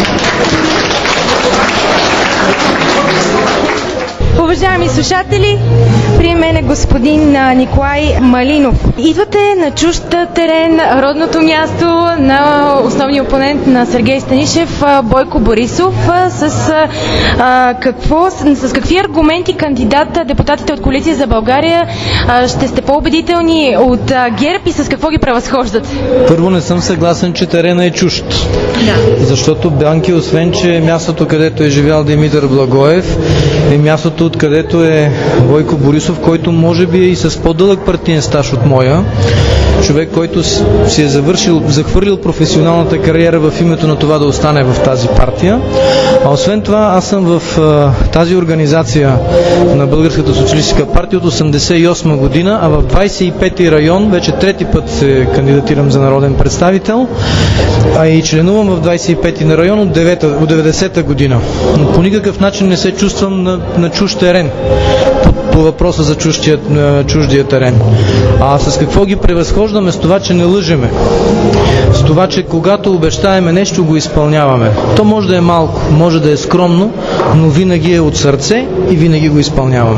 S2: Уважаеми слушатели, при мен е господин Николай Малинов. Идвате на чужд терен, родното място на основния опонент на Сергей Станишев, Бойко Борисов. С, а, какво, с, с какви аргументи кандидата, депутатите от Коалиция за България ще сте по-убедителни от ГЕРБ и с какво ги превъзхождат?
S7: Първо, не съм съгласен, че терена е чужд. Да. Защото Банки, освен че е мястото, където е живял Димитър Благоев, е мястото, откъдето е Бойко Борисов, който може би е и с по-дълъг партиен стаж от моя. Човек, който си е завършил, захвърлил професионалната кариера в името на това да остане в тази партия. А освен това, аз съм в а, тази организация на Българската социалистическа партия от осемдесет и осма година, а в двайсет и пети район вече трети път се кандидатирам за народен представител, а и членувам в двайсет и пети на район от деветдесета година. Но по никакъв начин не се чувствам на, на чужд терен по, по въпроса за чуждия, чуждия терен. А с какво ги превъзхождаме? С това, че не лъжеме. С това, че когато обещаеме нещо, го изпълняваме. То може да е малко, може да е скромно, но винаги е от сърце и винаги го изпълняваме.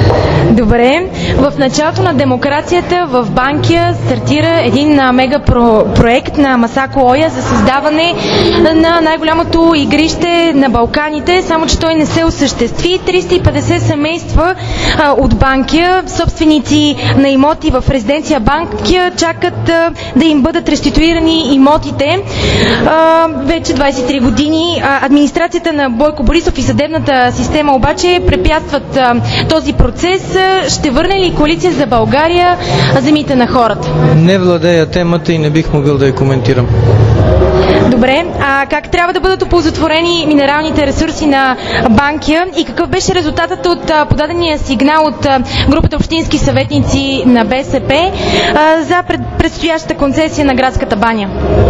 S2: Добре. В началото на демокрацията в Банкя стартира един мега про- проект на Масако Оя за създаване на най-голямото игрище на Балканите, само че той не се осъществи. триста и петдесет семейства а, от Банкя, собственици на имоти в резиденция Банкя, чакат а, да им бъдат реституирани имотите. А, вече двайсет и три години. А, администрацията на Бойко Борисов и съдебната система обаче препятстват а, този процес. Ще върне ли Коалиция за България земите на хората?
S7: Не владея темата и не бих могъл да я коментирам.
S2: Добре, а как трябва да бъдат оползотворени минералните ресурси на Банкя и какъв беше резултатът от подадения сигнал от групата общински съветници на БСП за предстоящата концесия на градската баня?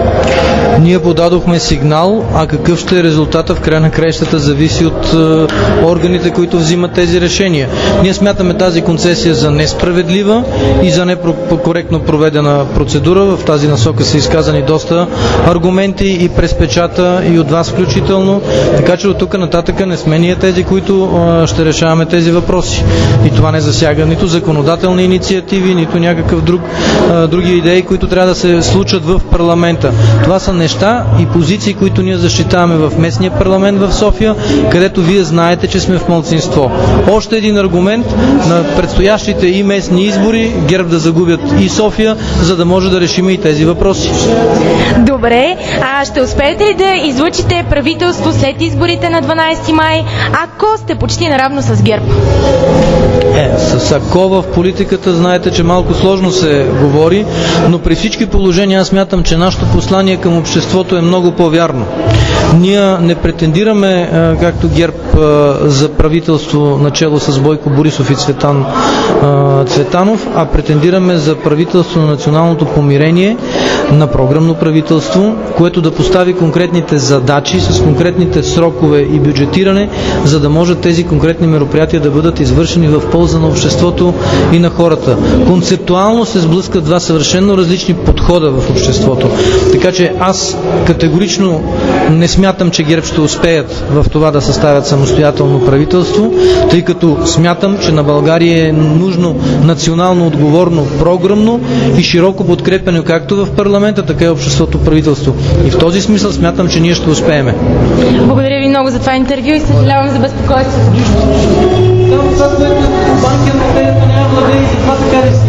S7: Ние подадохме сигнал, а какъв ще е резултата в края на краищата зависи от е, органите, които взимат тези решения. Ние смятаме тази концесия за несправедлива и за некоректно проведена процедура. В тази насока са изказани доста аргументи и през печата, и от вас включително. Така че от тук нататък не сме ние тези, които е, ще решаваме тези въпроси. И това не засяга нито законодателни инициативи, нито някакъв друг, е, други идеи, които трябва да се случат в парламента. Това са неща и позиции, които ние защитаваме в местния парламент в София, където вие знаете, че сме в малцинство. Още един аргумент на предстоящите и местни избори ГЕРБ да загубят и София, за да може да решим и тези въпроси.
S2: Добре, а ще успеете ли да излъчите правителство след изборите на дванайсети май, ако сте почти наравно с ГЕРБ?
S7: Е, с ако в политиката знаете, че малко сложно се говори, но при всички положения аз смятам, че нашето послание към обществото е много по-вярно. Ние не претендираме, както ГЕРБ, за правителство начело с Бойко Борисов и Цветан Цветанов, а претендираме за правителство на националното помирение, на програмно правителство, което да постави конкретните задачи с конкретните срокове и бюджетиране, за да може тези конкретни мероприятия да бъдат извършени в полза на обществото и на хората. Концептуално се сблъскат два съвършено различни подхода в обществото. Така че аз категорично не смятам, че ГЕРБ ще успеят в това да съставят самостоятелно правителство, тъй като смятам, че на България е нужно национално отговорно, програмно и широко подкрепено както в парламента, така и обществото правителство. И в този смисъл смятам, че ние ще успеем.
S2: Благодаря ви много за това интервю и съжалявам за безпокойството.
S7: Само това, което банкия на Пеята няма владее и затова така ли си?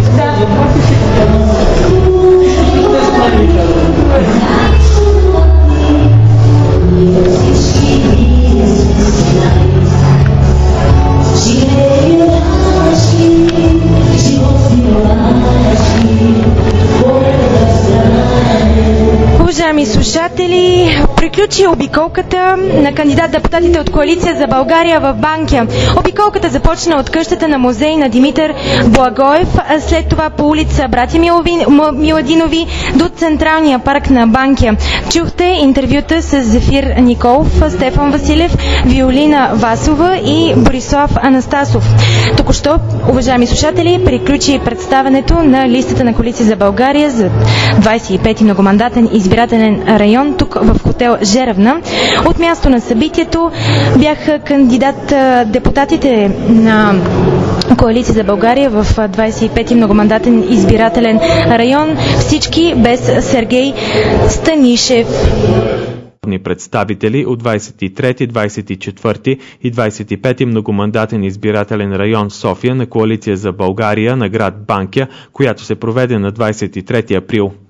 S2: Уважаеми слушатели, приключи обиколката на кандидат-депутатите от Коалиция за България в Банкя. Обиколката започна от къщата на музей на Димитър Благоев, а след това по улица Братя Миладинови до Централния парк на Банкя. Чухте интервюта с Зефир Николов, Стефан Василев, Виолина Васова и Борислав Анастасов. Току-що, уважаеми слушатели, приключи представянето на листата на Коалиция за България за двадесет и пети многомандатен избирателен район тук в хотел Жеравна. От място на събитието бяха кандидат депутатите на Коалиция за България в двадесет и пети многомандатен избирателен район, всички без Сергей Станишев.
S1: Представители от двадесет и трети, двадесет и четвърти и двадесет и пети многомандатен избирателен район София на Коалиция за България на град Банкя, която се проведе на двадесет и трети април.